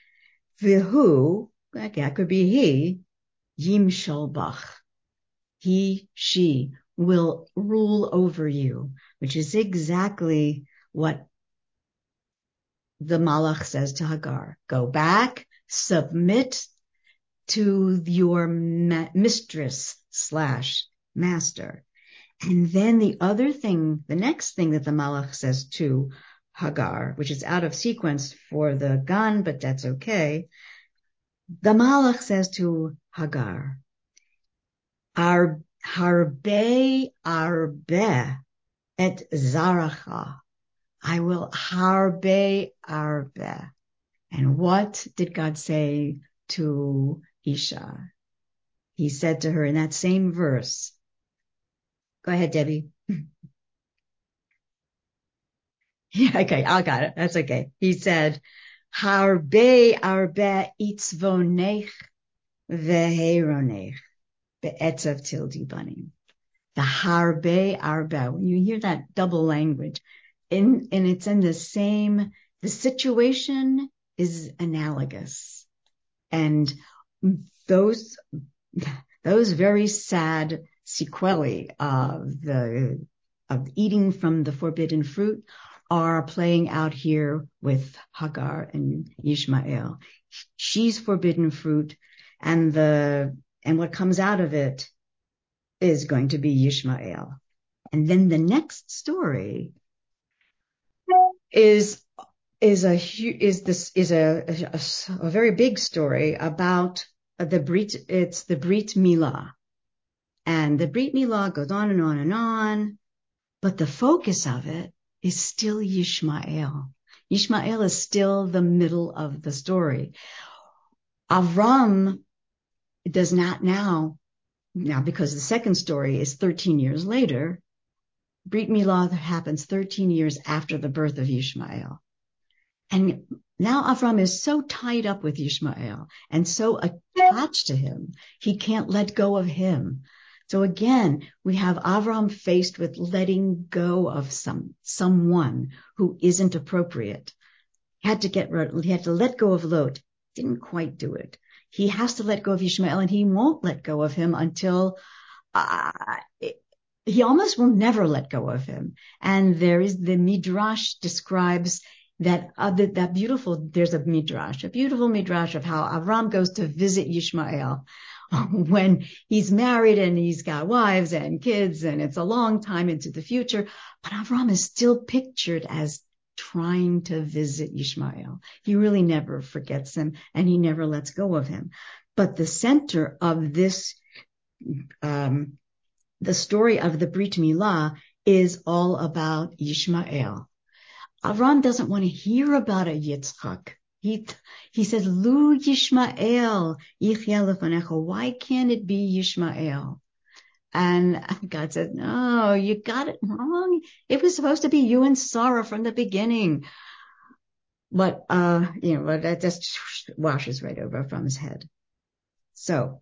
Vihu, that could be he, yimshal bach. He, she will rule over you, which is exactly what the Malach says to Hagar. Go back, submit to your ma- mistress slash master. And then the other thing, the next thing that the Malach says to Hagar, which is out of sequence for the Gan, but that's okay. The Malach says to Hagar, Ar, harbe arbe et zaracha. I will harbe arbe. And what did God say to Isha? He said to her in that same verse. Go ahead, Debbie. Yeah, okay, I got it. That's okay. He said, Harbe arbe itzvonech veheronech be'etzav tildi banim. The harbe arbe. When you hear that double language, in, and it's in the same, the situation is analogous. And those, those very sad sequelae of the, of eating from the forbidden fruit are playing out here with Hagar and Ishmael. She's forbidden fruit, and the, and what comes out of it is going to be Ishmael. And then the next story is, is a is this is a, a, a very big story about the Brit. It's the Brit Milah, and the Brit Milah goes on and on and on, but the focus of it is still Yishmael. Yishmael is still the middle of the story. Avram does not now, now because the second story is thirteen years later. Brit Milah happens thirteen years after the birth of Yishmael. And now Avram is so tied up with Yishmael and so attached to him, he can't let go of him. So again, we have Avram faced with letting go of some someone who isn't appropriate. He had to get he had to let go of Lot. Didn't quite do it. He has to let go of Yishmael, and he won't let go of him until uh, it, he almost will never let go of him. And there is the Midrash describes that uh, that, that beautiful. There's a Midrash, a beautiful Midrash of how Avram goes to visit Yishmael when he's married and he's got wives and kids, and it's a long time into the future. But Avram is still pictured as trying to visit Yishmael. He really never forgets him, and he never lets go of him. But the center of this, um, the story of the Brit Milah is all about Yishmael. Avram doesn't want to hear about a Yitzchak. He, he says, Lu Yishmael, Yichya lefanecha. Why can't it be Yishmael? And God said, no, you got it wrong. It was supposed to be you and Sarah from the beginning. But, uh, you know, that just washes right over from his head. So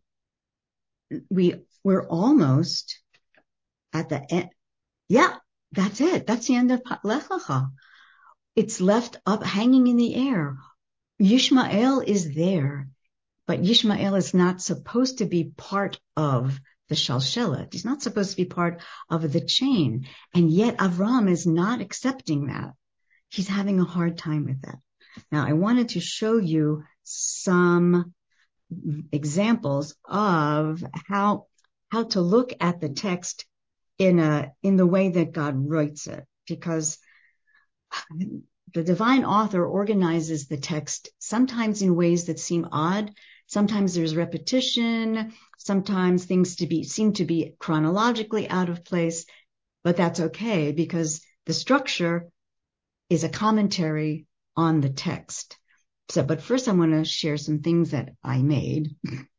we, we're almost at the end. Yeah, that's it. That's the end of Lech Lecha. It's left up hanging in the air. Yishmael is there, but Yishmael is not supposed to be part of the shalshelet. He's not supposed to be part of the chain. And yet Avram is not accepting that. He's having a hard time with that. Now, I wanted to show you some examples of how, how to look at the text in a, in the way that God writes it, because the divine author organizes the text sometimes in ways that seem odd. Sometimes there's repetition. Sometimes things to be seem to be chronologically out of place, but that's okay because the structure is a commentary on the text. So, but first I want to share some things that I made.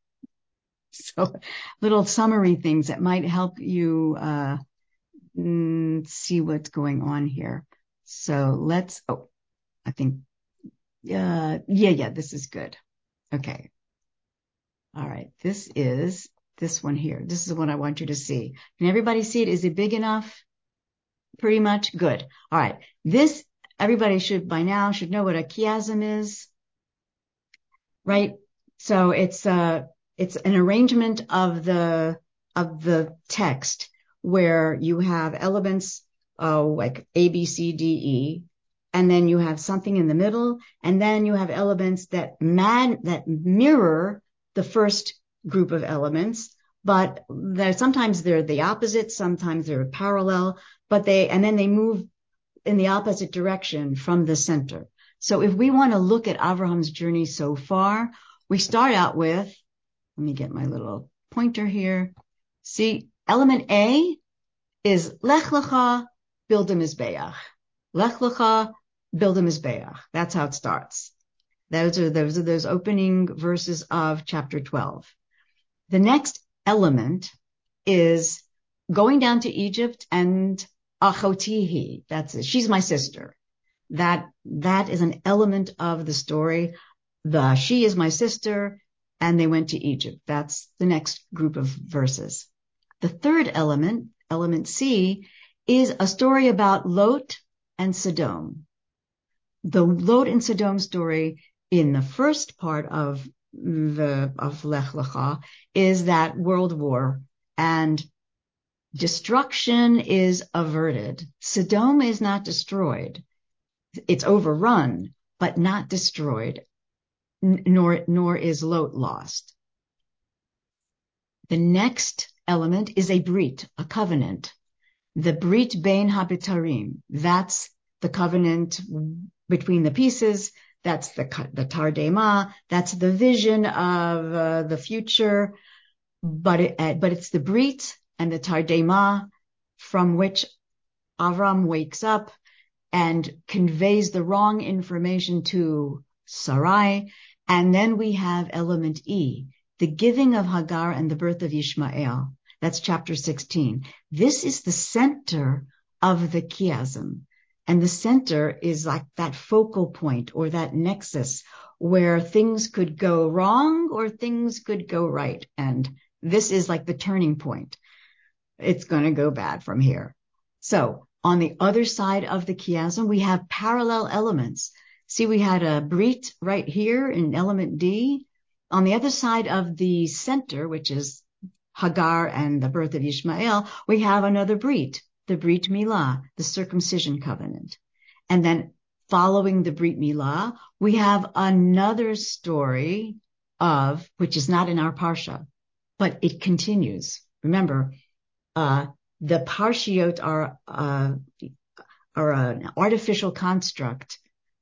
So, little summary things that might help you uh, mm, see what's going on here. So let's, oh, I think, uh, yeah, yeah, this is good. Okay. All right. This is this one here. This is what I want you to see. Can everybody see it? Is it big enough? Pretty much good. All right. This, everybody should by now should know what a chiasm is, right? So it's, uh, it's an arrangement of the, of the text where you have elements, uh, like A, B, C, D, E, and then you have something in the middle, and then you have elements that man, that mirror the first group of elements, but they're, sometimes they're the opposite, sometimes they're parallel, but they, and then they move in the opposite direction from the center. So if we want to look at Abraham's journey so far, we start out with, let me get my little pointer here. See, element A is Lech Lecha, build a Mizbeach. Lech Lecha, build a Mizbeach. That's how it starts. Those are, those are those opening verses of chapter twelve. The next element is going down to Egypt and Achotihi. That's it. She's my sister. That, that is an element of the story. The, she is my sister, and they went to Egypt. That's the next group of verses. The third element, element C, is a story about Lot and Sodom. The Lot and Sodom story in the first part of the, of Lech Lecha is that world war, and destruction is averted. Sodom is not destroyed. It's overrun, but not destroyed, nor, nor is Lot lost. The next element is a brit, a covenant. The brit bein habitarim. That's the covenant between the pieces. That's the, the Tardema. That's the vision of uh, the future. But it, uh, but it's the Brit and the Tardema from which Avram wakes up and conveys the wrong information to Sarai. And then we have element E, the giving of Hagar and the birth of Ishmael. That's chapter sixteen. This is the center of the chiasm. And the center is like that focal point or that nexus where things could go wrong or things could go right. And this is like the turning point. It's going to go bad from here. So on the other side of the chiasm, we have parallel elements. See, we had a Brit right here in element D. On the other side of the center, which is Hagar and the birth of Ishmael, we have another Brit, the Brit Milah, the circumcision covenant. And then following the Brit Milah, we have another story of, which is not in our Parsha, but it continues. Remember, uh, the Parshiot are, uh, are an artificial construct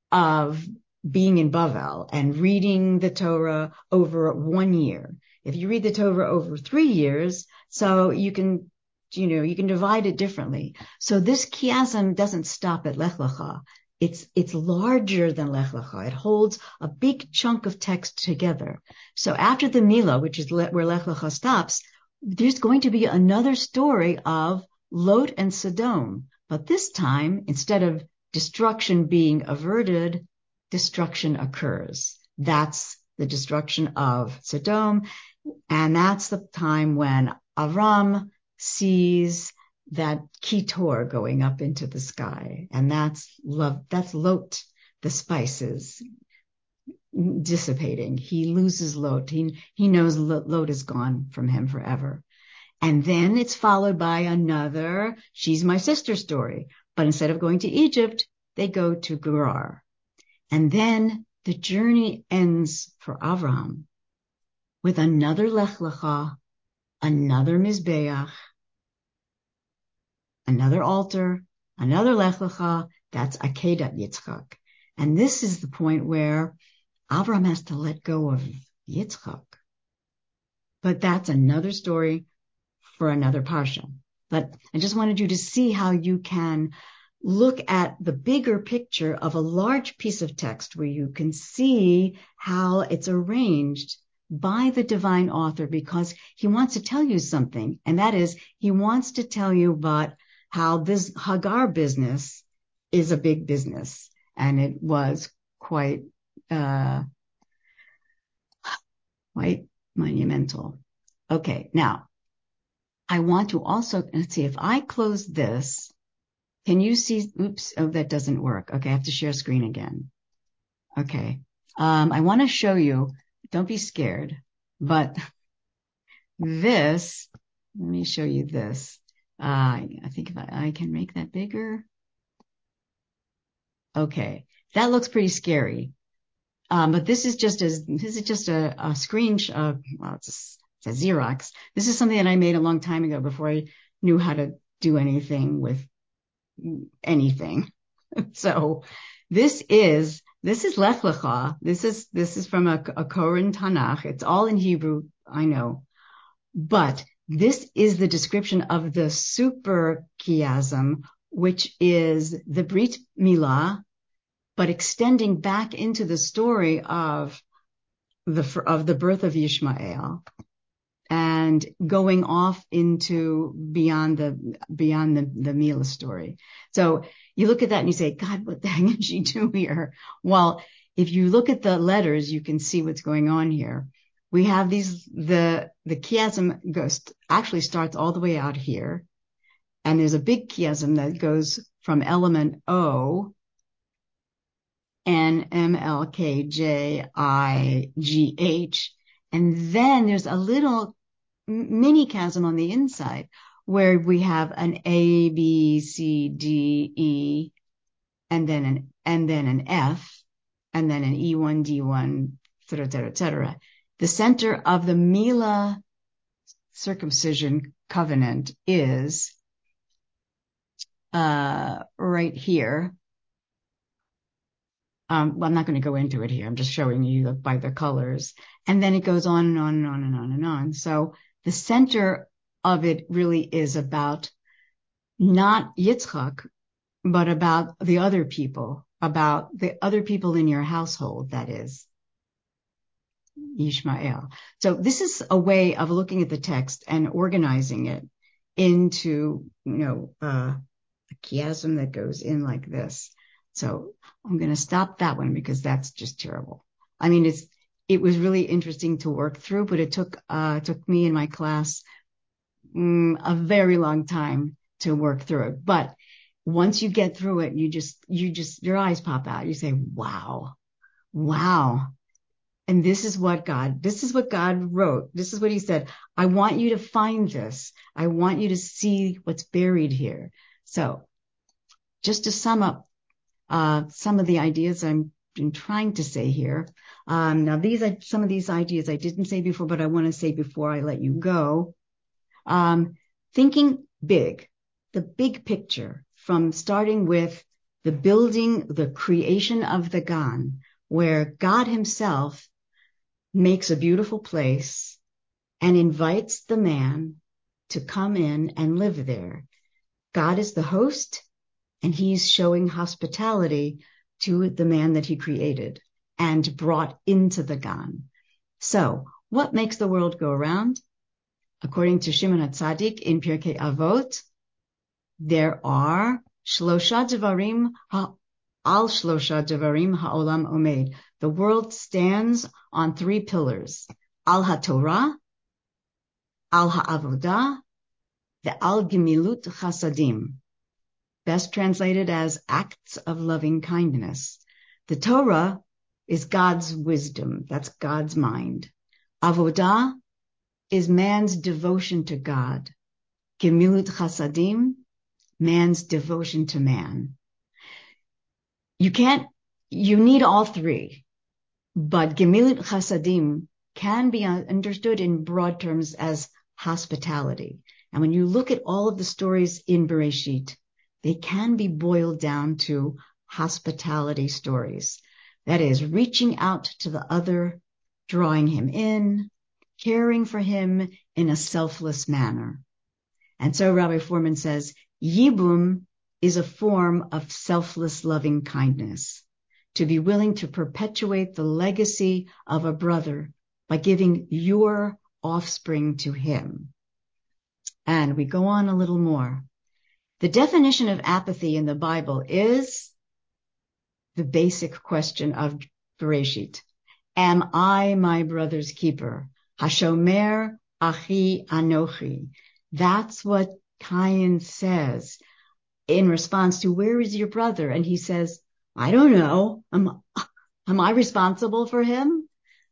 of being in Bavel and reading the Torah over one year. If you read the Torah over three years, so you can, you know, you can divide it differently. So this chiasm doesn't stop at Lech Lecha. It's, it's larger than Lech Lecha. It holds a big chunk of text together. So after the Milah, which is where Lech Lecha stops, there's going to be another story of Lot and Sodom. But this time, instead of destruction being averted, destruction occurs. That's the destruction of Sodom. And that's the time when Avram sees that Kitor going up into the sky. And that's love, that's Lot, the spices dissipating. He loses Lot. He, he knows Lot is gone from him forever. And then it's followed by another, she's my sister story. But instead of going to Egypt, they go to Gerar. And then the journey ends for Avram with another Lech Lecha, another Mizbeach, another altar, another Lech Lecha. That's Akedat Yitzchak. And this is the point where Avram has to let go of Yitzchak. But that's another story for another Parsha. But I just wanted you to see how you can look at the bigger picture of a large piece of text where you can see how it's arranged by the divine author, because he wants to tell you something. And that is, he wants to tell you about how this Hagar business is a big business. And it was quite, uh, quite monumental. Okay. Now I want to also, let's see if I close this. Can you see? Oops. Oh, that doesn't work. Okay. I have to share screen again. Okay. Um, I want to show you, don't be scared, but this, let me show you this. Uh, I think if I, I can make that bigger. Okay. That looks pretty scary. Um, but this is just a, this is just a, a screenshot. Well, it's a, it's a Xerox. This is something that I made a long time ago before I knew how to do anything with anything. So this is, this is Lech Lecha. This is, this is from a, a Koran Tanakh. It's all in Hebrew. I know, but this is the description of the super chiasm, which is the Brit Milah, but extending back into the story of the, of the birth of Ishmael and going off into beyond the, beyond the, the Milah story. So you look at that and you say, God, what the heck did she do here? Well, if you look at the letters, you can see what's going on here. We have these, the, the chiasm goes, actually starts all the way out here. And there's a big chiasm that goes from element O, N, M, L, K, J, I, G, H. And then there's a little mini chiasm on the inside where we have an A, B, C, D, E, and then an, and then an F, and then an E one, D one, et cetera, et cetera, et cetera. The center of the Milah circumcision covenant is, uh, right here. Um, well, I'm not going to go into it here. I'm just showing you by the colors. And then it goes on and on and on and on and on. So the center of it really is about not Yitzchak, but about the other people, about the other people in your household, that is, Yishmael. So this is a way of looking at the text and organizing it into, you know, uh, a chiasm that goes in like this. So I'm going to stop that one because that's just terrible. I mean, it's, it was really interesting to work through, but it took, uh, took me and my class mm, a very long time to work through it. But once you get through it, you just, you just, your eyes pop out. You say, wow, wow. And this is what God, this is what God wrote. This is what he said. I want you to find this. I want you to see what's buried here. So just to sum up, uh, some of the ideas I'm been trying to say here. Um, now these are some of these ideas I didn't say before, but I want to say before I let you go. Um, thinking big, the big picture from starting with the building, the creation of the Gan, where God himself makes a beautiful place and invites the man to come in and live there. God is the host, and he's showing hospitality to the man that he created and brought into the Gan. So what makes the world go around? According to Shimon HaTzadik in Pirkei Avot, there are shlosha devarim ha, al shlosha devarim ha'olam omed. The world stands on three pillars: al haTorah, al ha'avodah, the al gemilut chasadim. Best translated as acts of loving kindness. The Torah is God's wisdom. That's God's mind. Avodah is man's devotion to God. Gemilut chasadim, man's devotion to man. You can't, you need all three, but Gemilut chasadim can be understood in broad terms as hospitality. And when you look at all of the stories in Bereshit, they can be boiled down to hospitality stories. That is, reaching out to the other, drawing him in, caring for him in a selfless manner. And so Rabbi Foreman says, Yibum is a form of selfless loving kindness, to be willing to perpetuate the legacy of a brother by giving your offspring to him. And we go on a little more. The definition of apathy in the Bible is the basic question of Bereshit. Am I my brother's keeper? Hashomer achi anochi. That's what Cain says in response to, where is your brother? And he says, I don't know. Am, am I responsible for him?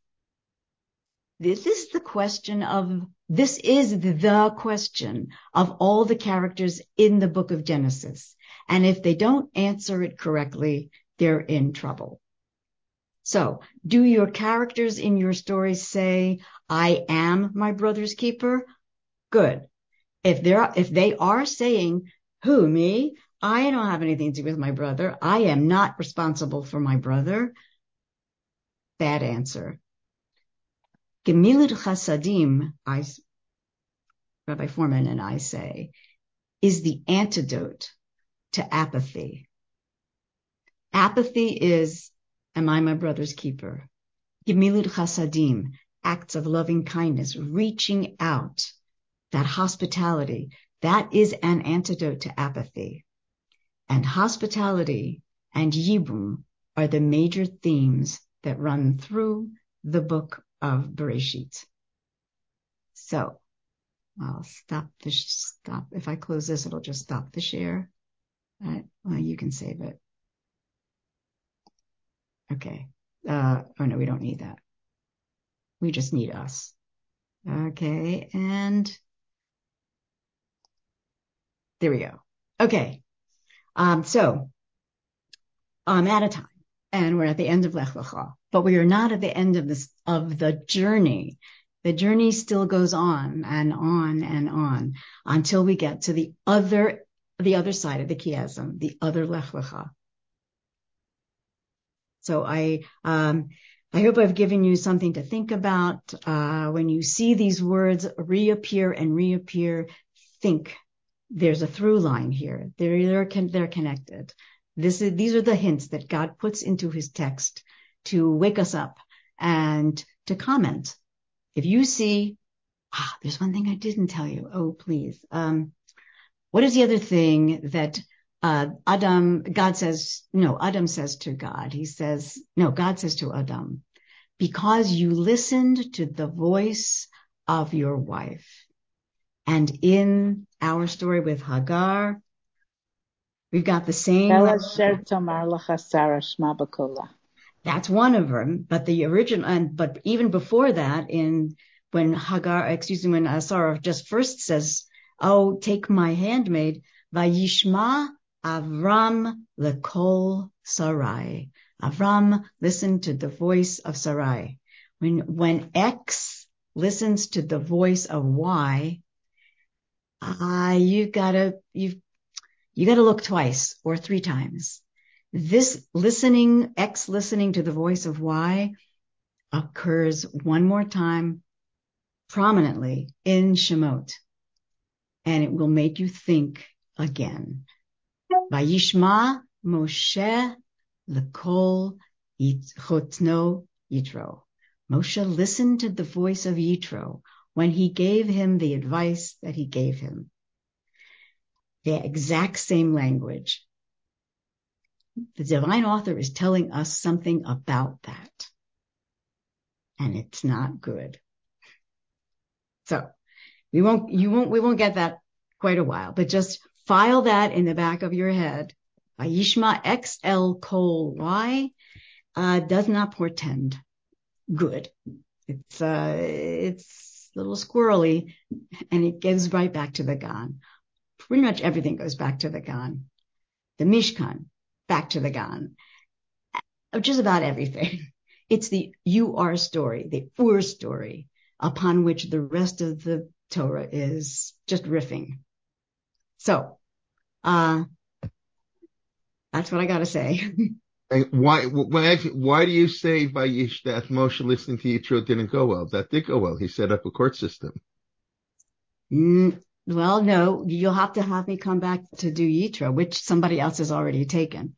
This is the question of, this is the question of all the characters in the book of Genesis. And if they don't answer it correctly, they're in trouble. So, do your characters in your stories say, I am my brother's keeper? Good. If they're, if they are saying, who, me? I don't have anything to do with my brother. I am not responsible for my brother. Bad answer. Gemilut chasadim, I, Rabbi Foreman and I say, is the antidote to apathy. Apathy is, am I my brother's keeper? Gemilut chasadim, acts of loving kindness, reaching out, that hospitality, that is an antidote to apathy. And hospitality and yibum are the major themes that run through the book of Bereshit. So I'll stop the stop. If I close this, it'll just stop the share. All right. Well, you can save it. Okay. Uh, oh no, we don't need that. We just need us. Okay. And there we go. Okay. Um, so I'm out of time and we're at the end of Lech Lecha, but we are not at the end of this, of the journey. The journey still goes on and on and on until we get to the other, the other side of the chiasm, the other Lech Lecha. So I, um, I hope I've given you something to think about. Uh, when you see these words reappear and reappear, think there's a through line here. They're, they're, they're connected. This is, these are the hints that God puts into his text to wake us up and to comment. If you see, ah, there's one thing I didn't tell you. Oh, please. Um, what is the other thing that, uh, Adam, God says, no, Adam says to God, he says, no, God says to Adam, because you listened to the voice of your wife. And in our story with Hagar, we've got the same. That's one of them. But the original, and but even before that, in when Hagar, excuse me, when uh, Sarah just first says, "Oh, take my handmaid," Vayishma Avram lekol Sarai. Avram listened to the voice of Sarai. When when X listens to the voice of Y, ah, uh, you gotta you've you gotta look twice or three times. This listening, X listening to the voice of Y occurs one more time prominently in Shemot, and it will make you think again. Vayishma Moshe lekol chotno Yitro. Moshe listened to the voice of Yitro when he gave him the advice that he gave him. The exact same language. The divine author is telling us something about that. And it's not good. So we won't, you won't, we won't get that quite a while, but just file that in the back of your head. Vayishma X L Kol Y, uh, does not portend good. It's, uh, it's a little squirrely, and it goes right back to the Gan. Pretty much everything goes back to the Gan. The Mishkan, back to the Gan. Just about everything. It's the you are story, the Ur story, upon which the rest of the Torah is just riffing. So, uh, that's what I got to say. Why, why, why do you say Vayish that Moshe listening to Yitro didn't go well? That did go well. He set up a court system. Mm, well, no, you'll have to have me come back to do Yitro, which somebody else has already taken.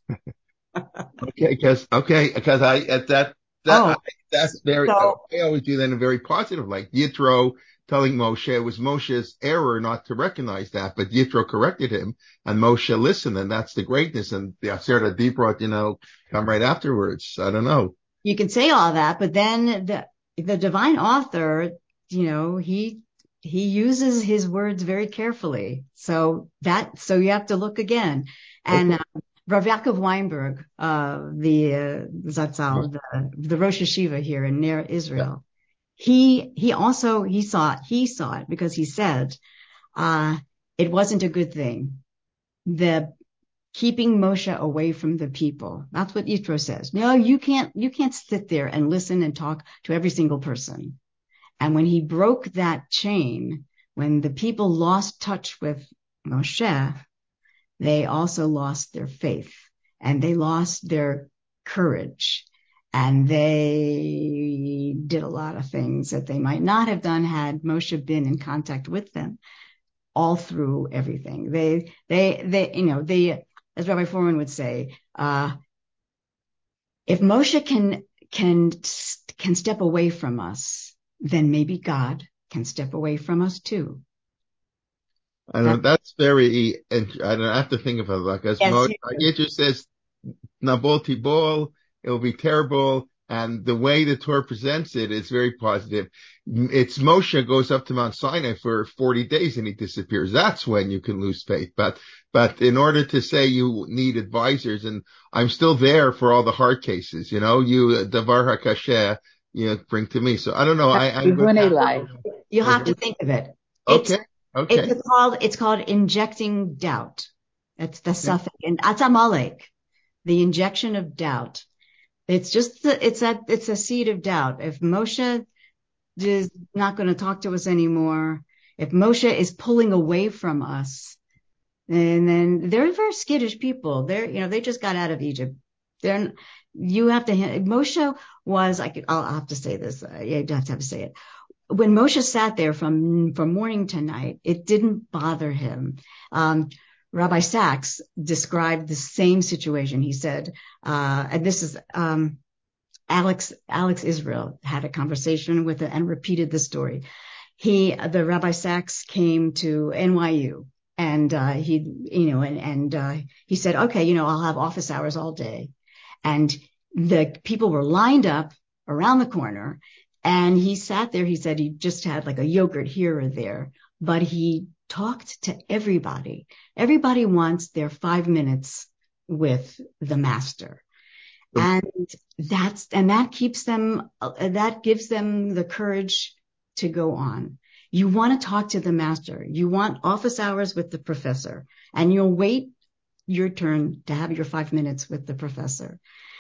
Okay, because okay, because I at that that oh, I, that's very. so, I always do that in a very positive, like Yitro telling Moshe it was Moshe's error not to recognize that, but Yitro corrected him, and Moshe listened, and that's the greatness. And the Aseret Dibrat, you know, come right afterwards. I don't know. You can say all that, but then the the divine author, you know, he he uses his words very carefully. So that so you have to look again. And okay. uh, Rav Yaakov Weinberg, uh, the uh, Zatzal, the, the Rosh Hashiva here in Ner Israel, yeah. he he also he saw it. He saw it because he said uh, it wasn't a good thing. The keeping Moshe away from the people. That's what Yitro says. No, you can't, you can't sit there and listen and talk to every single person. And when he broke that chain, when the people lost touch with Moshe, they also lost their faith and they lost their courage. And they did a lot of things that they might not have done had Moshe been in contact with them all through everything. They, they, they, you know, they, as Rabbi Foreman would say, uh, if Moshe can, can, can step away from us, then maybe God can step away from us too. I know that's very, and I don't have to think of it like as yes, Moshe, it just says, Nabol Tibol, it will be terrible. And the way the Torah presents it is very positive. It's Moshe goes up to Mount Sinai for forty days and he disappears. That's when you can lose faith. But, but in order to say you need advisors, and I'm still there for all the hard cases, you know, you, Davar HaKasheh, you know, bring to me. So I don't know. I, I'm going to, you have to think of it. It's, okay. Okay. It's called, it's called injecting doubt. That's the suffix. And Atzamalek, the injection of doubt. It's just, the, it's a, it's a seed of doubt. If Moshe is not going to talk to us anymore, if Moshe is pulling away from us, and then they're very skittish people. They're, you know, they just got out of Egypt. They're, You have to, Moshe was, I could, I'll have to say this. Uh, you have to have to say it. When Moshe sat there from, from morning to night, it didn't bother him. Um, Rabbi Sachs described the same situation. He said, uh, and this is, um, Alex, Alex Israel had a conversation with it and repeated the story. He, the Rabbi Sachs came to N Y U and, uh, he, you know, and, and, uh, he said, okay, you know, I'll have office hours all day. And the people were lined up around the corner and he sat there. He said he just had like a yogurt here or there, but he talked to everybody. Everybody wants their five minutes with the master. And that's, and that keeps them, uh, that gives them the courage to go on. You want to talk to the master. You want office hours with the professor and you'll wait your turn to have your five minutes with the professor.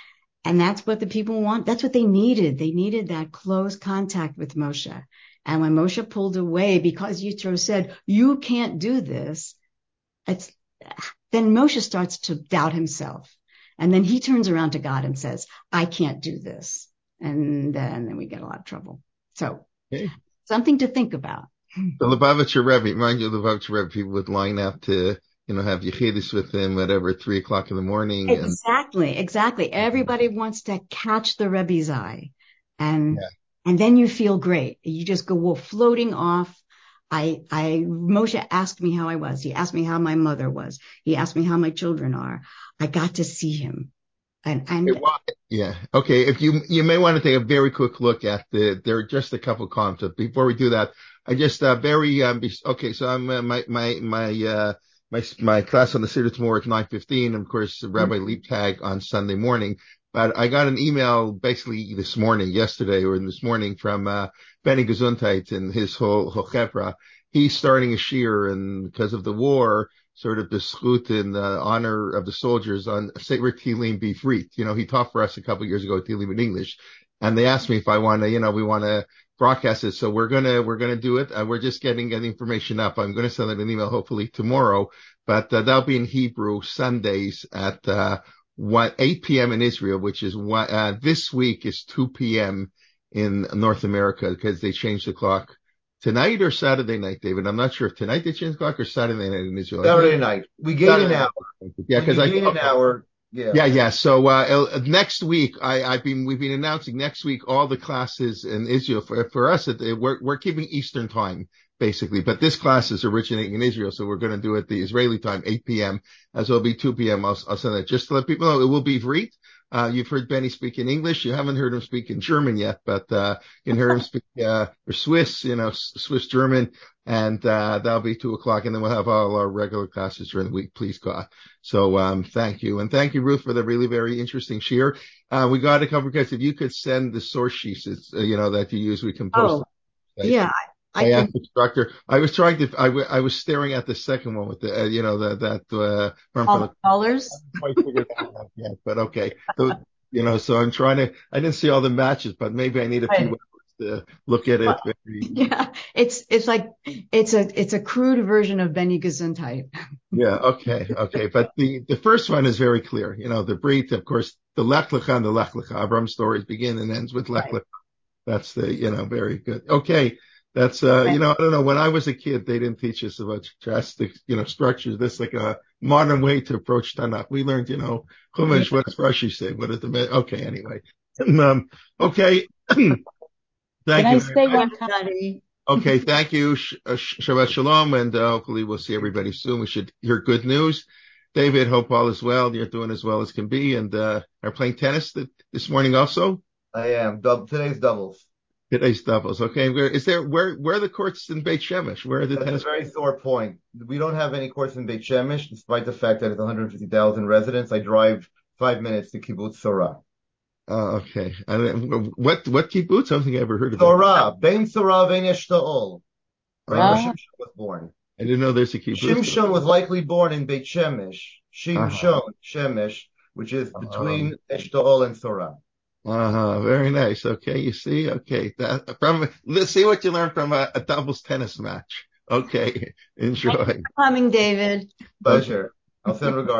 And that's what the people want. That's what they needed. They needed that close contact with Moshe. And when Moshe pulled away because Yitro said, you can't do this, it's, then Moshe starts to doubt himself. And then he turns around to God and says, I can't do this. And then, then we get a lot of trouble. So okay. Something to think about. The Lubavitcher Rebbe, mind you, the Lubavitcher Rebbe, people would line up to, you know, have Yechidus with him, whatever, three o'clock in the morning. Exactly, and... exactly. Everybody wants to catch the Rebbe's eye. And, yeah. and then you feel great. You just go floating off. I, I, Moshe asked me how I was. He asked me how my mother was. He asked me how my children are. I got to see him. And, and yeah. Okay. If you, you may want to take a very quick look at the, there are just a couple of comments. But before we do that, I just, uh, very, um, be, okay. So I'm, uh, my, my, my, uh, my, my class on the Siddur tomorrow at nine fifteen. And of course, Rabbi mm-hmm. Liebtag on Sunday morning. But I got an email basically this morning, yesterday or this morning from, uh, Benny Gesundheit and his whole, whole chevra. He's starting a shiur and because of the war, sort of the schut in the honor of the soldiers on Sefer Tehillim Bifrit. You know, he taught for us a couple of years ago Tehillim in English. And they asked me if I want to, you know, we want to broadcast it. So we're going to, we're going to do it. Uh, we're just getting, getting information up. I'm going to send it an email hopefully tomorrow, but uh, that'll be in Hebrew Sundays at, uh, one, eight p.m. in Israel, which is one, uh, this week is two p.m. in North America because they changed the clock. Tonight or Saturday night, David? I'm not sure if tonight they changed the clock or Saturday night in Israel. Saturday night. We gain an hour. Yeah, because I gain an hour. Yeah. Yeah, yeah. So, uh, next week, I, I've been, we've been announcing next week all the classes in Israel. For, for us, we're, we're keeping Eastern time, basically. But this class is originating in Israel, so we're going to do it the Israeli time, eight p.m. As it'll be two p.m. I'll, I'll send it just to let people know it will be Ivrit. Uh, you've heard Benny speak in English. You haven't heard him speak in German yet, but, uh, you can hear him speak, uh, or Swiss, you know, Swiss German. And, uh, that'll be two o'clock. And then we'll have all our regular classes during the week, please God. So, um, thank you. And thank you, Ruth, for the really very interesting shiur. Uh, we got a couple because if you could send the source sheets, uh, you know, that you use, we can post. Oh, yeah. I, I asked the instructor. I was trying to. I, w- I was staring at the second one with the, uh, you know, that that uh, from all the colors. I haven't quite figured that out yet, but okay. So, you know, so I'm trying to. I didn't see all the matches, but maybe I need a few hours to look at it. Yeah, it's it's like it's a it's a crude version of Benny Gesundheit. Yeah. Okay. Okay. But the the first one is very clear. You know, the Brit, of course, the Lech Lecha and the Lech Lecha. Avram's stories begin and ends with Lech Lecha. Right. That's the, you know, very good. Okay. That's, uh, you know, I don't know. When I was a kid, they didn't teach us about drastic, you know, structures. This like a modern way to approach Tanakh. We learned, you know, Chumash, what does Rashi say? What is the, okay, anyway. Um, okay. Thank Can you. I say one comment? Okay. Thank you. Shabbat Shalom. And uh, hopefully we'll see everybody soon. We should hear good news. David, hope all is well. You're doing as well as can be. And, uh, are playing tennis this morning also? I am. Dub- today's doubles. Today's doubles. Okay. Where is there, where, where are the courts in Beit Shemesh? Where are the That's tennis? a very sore point. We don't have any courts in Beit Shemesh, despite the fact that it's one hundred fifty thousand residents. I drive five minutes to Kibbutz Sorah. Oh, okay. I mean, what, what kibbutz? I don't think I ever heard of Sorah. Bein Sorah, Bein Eshtaol. Right where Ah. Shimshon was born. I didn't know there's a kibbutz. Shimshon was likely born in Beit Shemesh. Shimshon, Uh-huh. Shemesh, which is Uh-huh. between Eshtaol and Sorah. Uh-huh. Very nice. Okay. You see? Okay. That, from, let's see what you learned from a, a doubles tennis match. Okay. Enjoy. Thanks for coming, David. Pleasure. I'll send regards.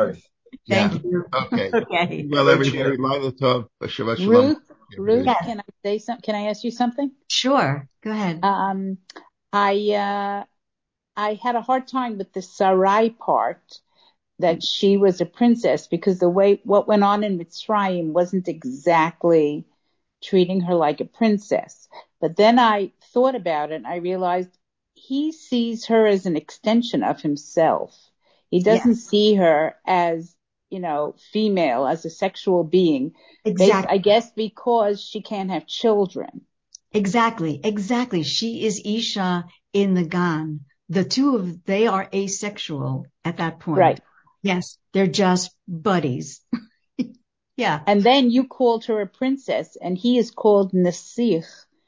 Thank Yeah. you. Okay. Okay. Well, Great everybody, share. Laila Tov, Shabbat Shalom. Ruth, Ruth, Yes. can I say something? Can I ask you something? Sure. Go ahead. Um, I uh, I had a hard time with the Sarai part, that she was a princess, because the way what went on in Mitzrayim wasn't exactly treating her like a princess. But then I thought about it and I realized he sees her as an extension of himself. He doesn't Yes. see her as, you know, female, as a sexual being. Based, Exactly. I guess because she can't have children. Exactly. Exactly. She is Isha in the Gan. The two of, they are asexual at that point. Right. Yes. They're just buddies. Yeah. And then you called her a princess, and he is called Nasich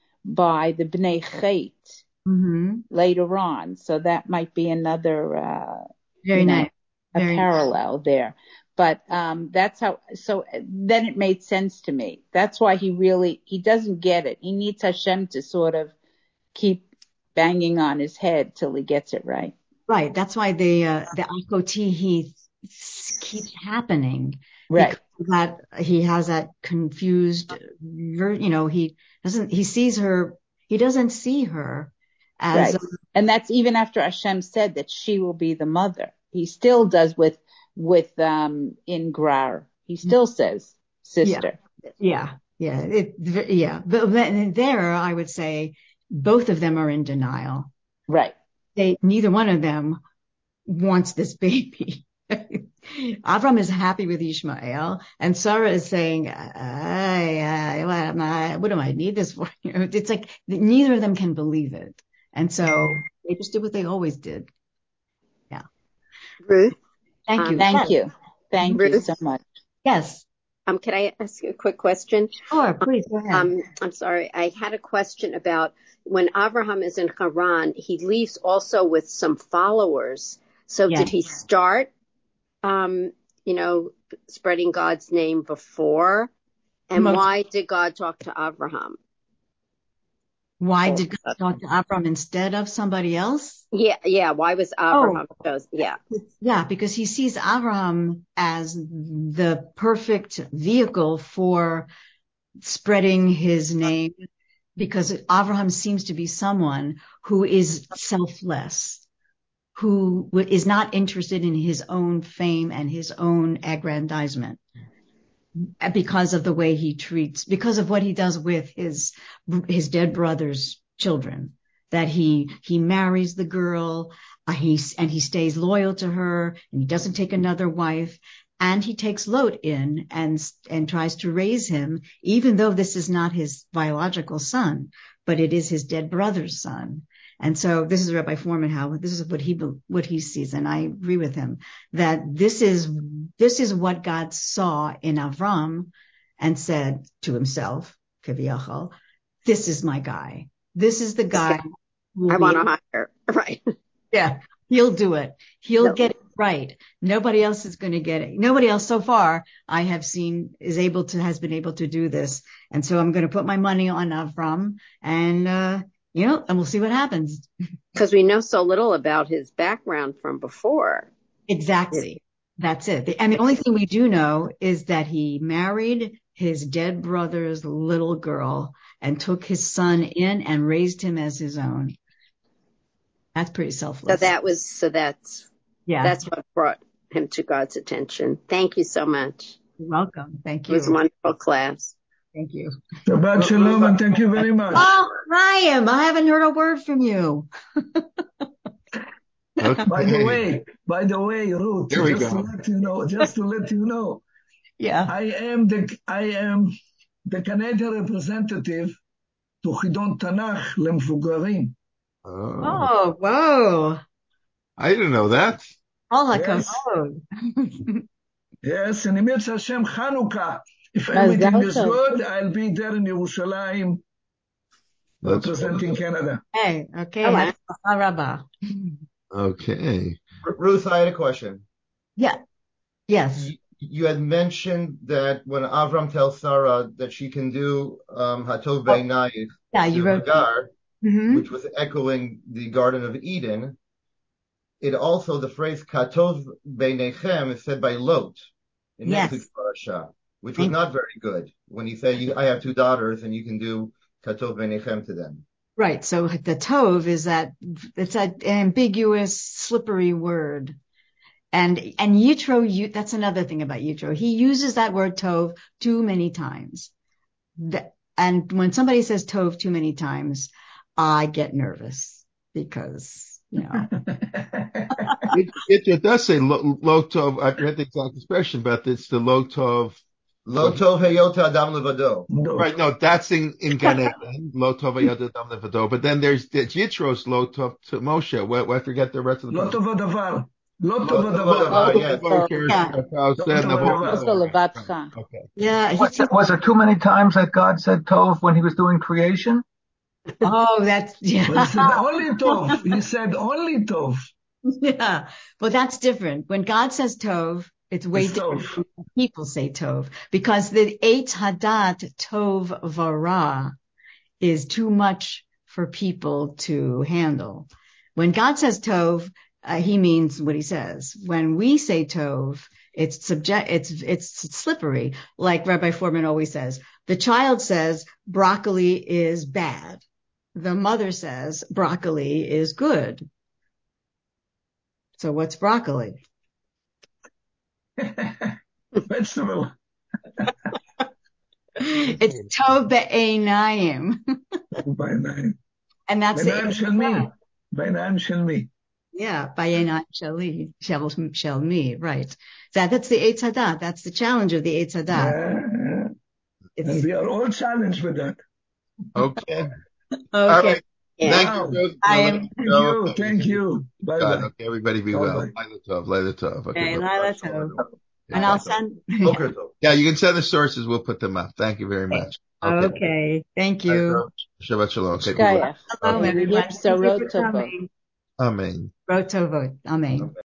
by the Bnei Chet Mm-hmm. later on. So that might be another, uh, Very you know, nice. Very a parallel there. But um, that's how, so then it made sense to me. That's why he really, he doesn't get it. He needs Hashem to sort of keep banging on his head till he gets it right. Right. That's why the, uh, the Akoti, he keeps happening. Right. Because that he has that confused, you know, he doesn't, he sees her, he doesn't see her as, right. And that's even after Hashem said that she will be the mother. He still does with, with, um, in Grar. He still says sister. Yeah. Yeah. It, yeah. But then there, I would say both of them are in denial. Right. They, neither one of them wants this baby. Avram is happy with Ishmael, and Sarah is saying, I, I, what, am I, what do I need this for? You know, it's like neither of them can believe it. And so they just did what they always did. Yeah. Ruth. Thank um, you. Thank Yes. you. Thank Ruth, you so much. Yes. Um, can I ask you a quick question? Sure, please go ahead. Um, I'm sorry. I had a question about when Abraham is in Haran, he leaves also with some followers. So Yes. did he start, um, you know, spreading God's name before? And Most- why did God talk to Abraham? Why Oh, did God talk to Avram instead of somebody else? Yeah, yeah. Why was Abraham chosen? Yeah. Yeah, because he sees Avraham as the perfect vehicle for spreading his name, because Avraham seems to be someone who is selfless, who is not interested in his own fame and his own aggrandizement, because of the way he treats, because of what he does with his his dead brother's children, that he he marries the girl, uh, he and he stays loyal to her, and he doesn't take another wife, and he takes Lot in and and tries to raise him, even though this is not his biological son, but it is his dead brother's son. And so this is Rabbi Foreman, how this is what he what he sees, and I agree with him that this is this is what God saw in Avram and said to himself, Kaviyachal, this is my guy. This is the guy. I want to hire. Right. Yeah, he'll do it. He'll No. get it right. Nobody else is going to get it. Nobody else so far I have seen is able to has been able to do this. And so I'm going to put my money on Avram, and uh, you know, and we'll see what happens. Because we know so little about his background from before. Exactly. That's it. And the only thing we do know is that he married his dead brother's little girl and took his son in and raised him as his own. That's pretty selfless. So that was, so that's, yeah. that's what brought him to God's attention. Thank you so much. You're welcome. Thank It you. was a wonderful class. Thank you. Shabbat shalom, and thank you very much. Oh, Chaim, I haven't heard a word from you. Okay. By the way, by the way, Ruth, Here we just go. to let you know, just to let you know, Yeah. I am the I am the Canadian representative to Chidon Tanakh למבוגרים. Oh, Oh, whoa. I didn't know that. All Yes. hakavod. Yes, and Emir Hashem Chanukah. If Mazal everything is tov. good, I'll be there in Yerushalayim That's representing Canada. Hey, okay. Oh, wow. Haraba. okay. Ruth, I had a question. Yeah. Yes. You, you had mentioned that when Avram tells Sarah that she can do um, Hatov Beinayich Yeah, you to wrote. Hagar, Mm-hmm. which was echoing the Garden of Eden, it also, the phrase Katov Beinechem is said by Lot. in Yes. next week's parasha, which was Thank not very good. When he said, you, I have two daughters and you can do katov benechem to them. Right. So the tov is that it's an ambiguous, slippery word. And, and Yitro, you, that's another thing about Yitro. He uses that word tov too many times. The, and when somebody says tov too many times, I get nervous because, you know. it, it, it does say lo, lo tov. I forget the exact expression, but it's the lo tov. Lo tov heyot adam levado. No. Right, no, that's in, in Gan Eden, lo tov heyot adam levado. But then there's the Yitros lo tov to Moshe. Well, I forget the rest of the. לא טוב הדבר. לא Lo טוב tov הדבר. hadavar, yes. Yeah. Okay. Yeah. Was, He, was there too many times that God said Tov when he was doing creation? oh, that's, yeah. But he said only tov. He said only tov. Yeah. But that's different. When God says tov, it's way It's different tov. when people say tov, because the Eitz Hadat tov vara is too much for people to handle. When God says tov, uh, he means what he says. When we say tov, it's subject, it's, it's slippery. Like Rabbi Foreman always says, the child says broccoli is bad. The mother says broccoli is good. So what's broccoli? Vegetable. It's tov be'einayim. בעיניים. And that's בעיניים the, של מי? בעיניים של מי? yeah, ba'einayim sheli, shel, shel me, right. That, that's the Eitz Hadat. That's the challenge of the Eitz Hadat. Yeah, yeah. It's, And we are all challenged with that. Okay. okay. All right. Yeah. Thank Wow. you. Ruth. I We'll am- let Thank go. you. Thank you. Bye God, bye. okay, everybody be Bye well. bye. Laila Tov, Laila Tov. Okay, Okay, bye. Laila Tov. Yeah. And I'll send, Boker tov. Yeah, you can send the sources. We'll put them up. Thank you very much. Okay. okay. Thank you. Shabbat shalom. Okay, Shkaya. Hello, Okay. everyone. Yip, so Thank you for Rotova. coming. Amen. Rotovot. Amen.